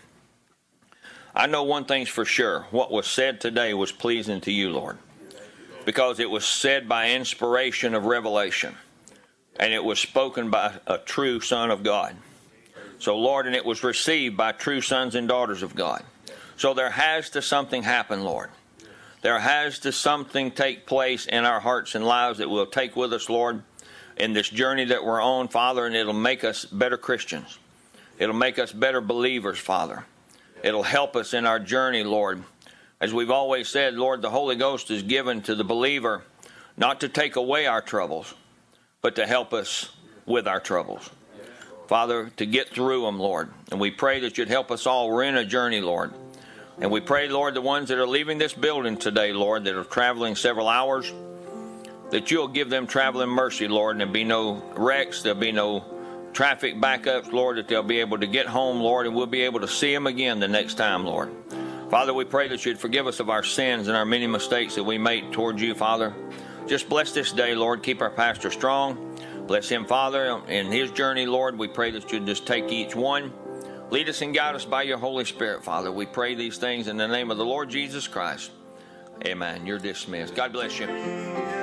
S2: I know one thing's for sure. What was said today was pleasing to you, Lord, because it was said by inspiration of revelation. And it was spoken by a true son of God. So, Lord, and it was received by true sons and daughters of God. So there has to something happen, Lord. There has to something take place in our hearts and lives that we'll take with us, Lord, in this journey that we're on, Father, and it'll make us better Christians. It'll make us better believers, Father. It'll help us in our journey, Lord. As we've always said, Lord, the Holy Ghost is given to the believer not to take away our troubles, but to help us with our troubles. Father, to get through them, Lord. And we pray that you'd help us all. We're in a journey, Lord. And we pray, Lord, the ones that are leaving this building today, Lord, that are traveling several hours, that you'll give them traveling mercy, Lord, and there'll be no wrecks, there'll be no traffic backups, Lord, that they'll be able to get home, Lord, and we'll be able to see them again the next time, Lord. Father, we pray that you'd forgive us of our sins and our many mistakes that we made towards you, Father. Just bless this day, Lord. Keep our pastor strong. Bless him, Father, in his journey, Lord. We pray that you'd just take each one. Lead us and guide us by your Holy Spirit, Father. We pray these things in the name of the Lord Jesus Christ. Amen. You're dismissed. God bless you.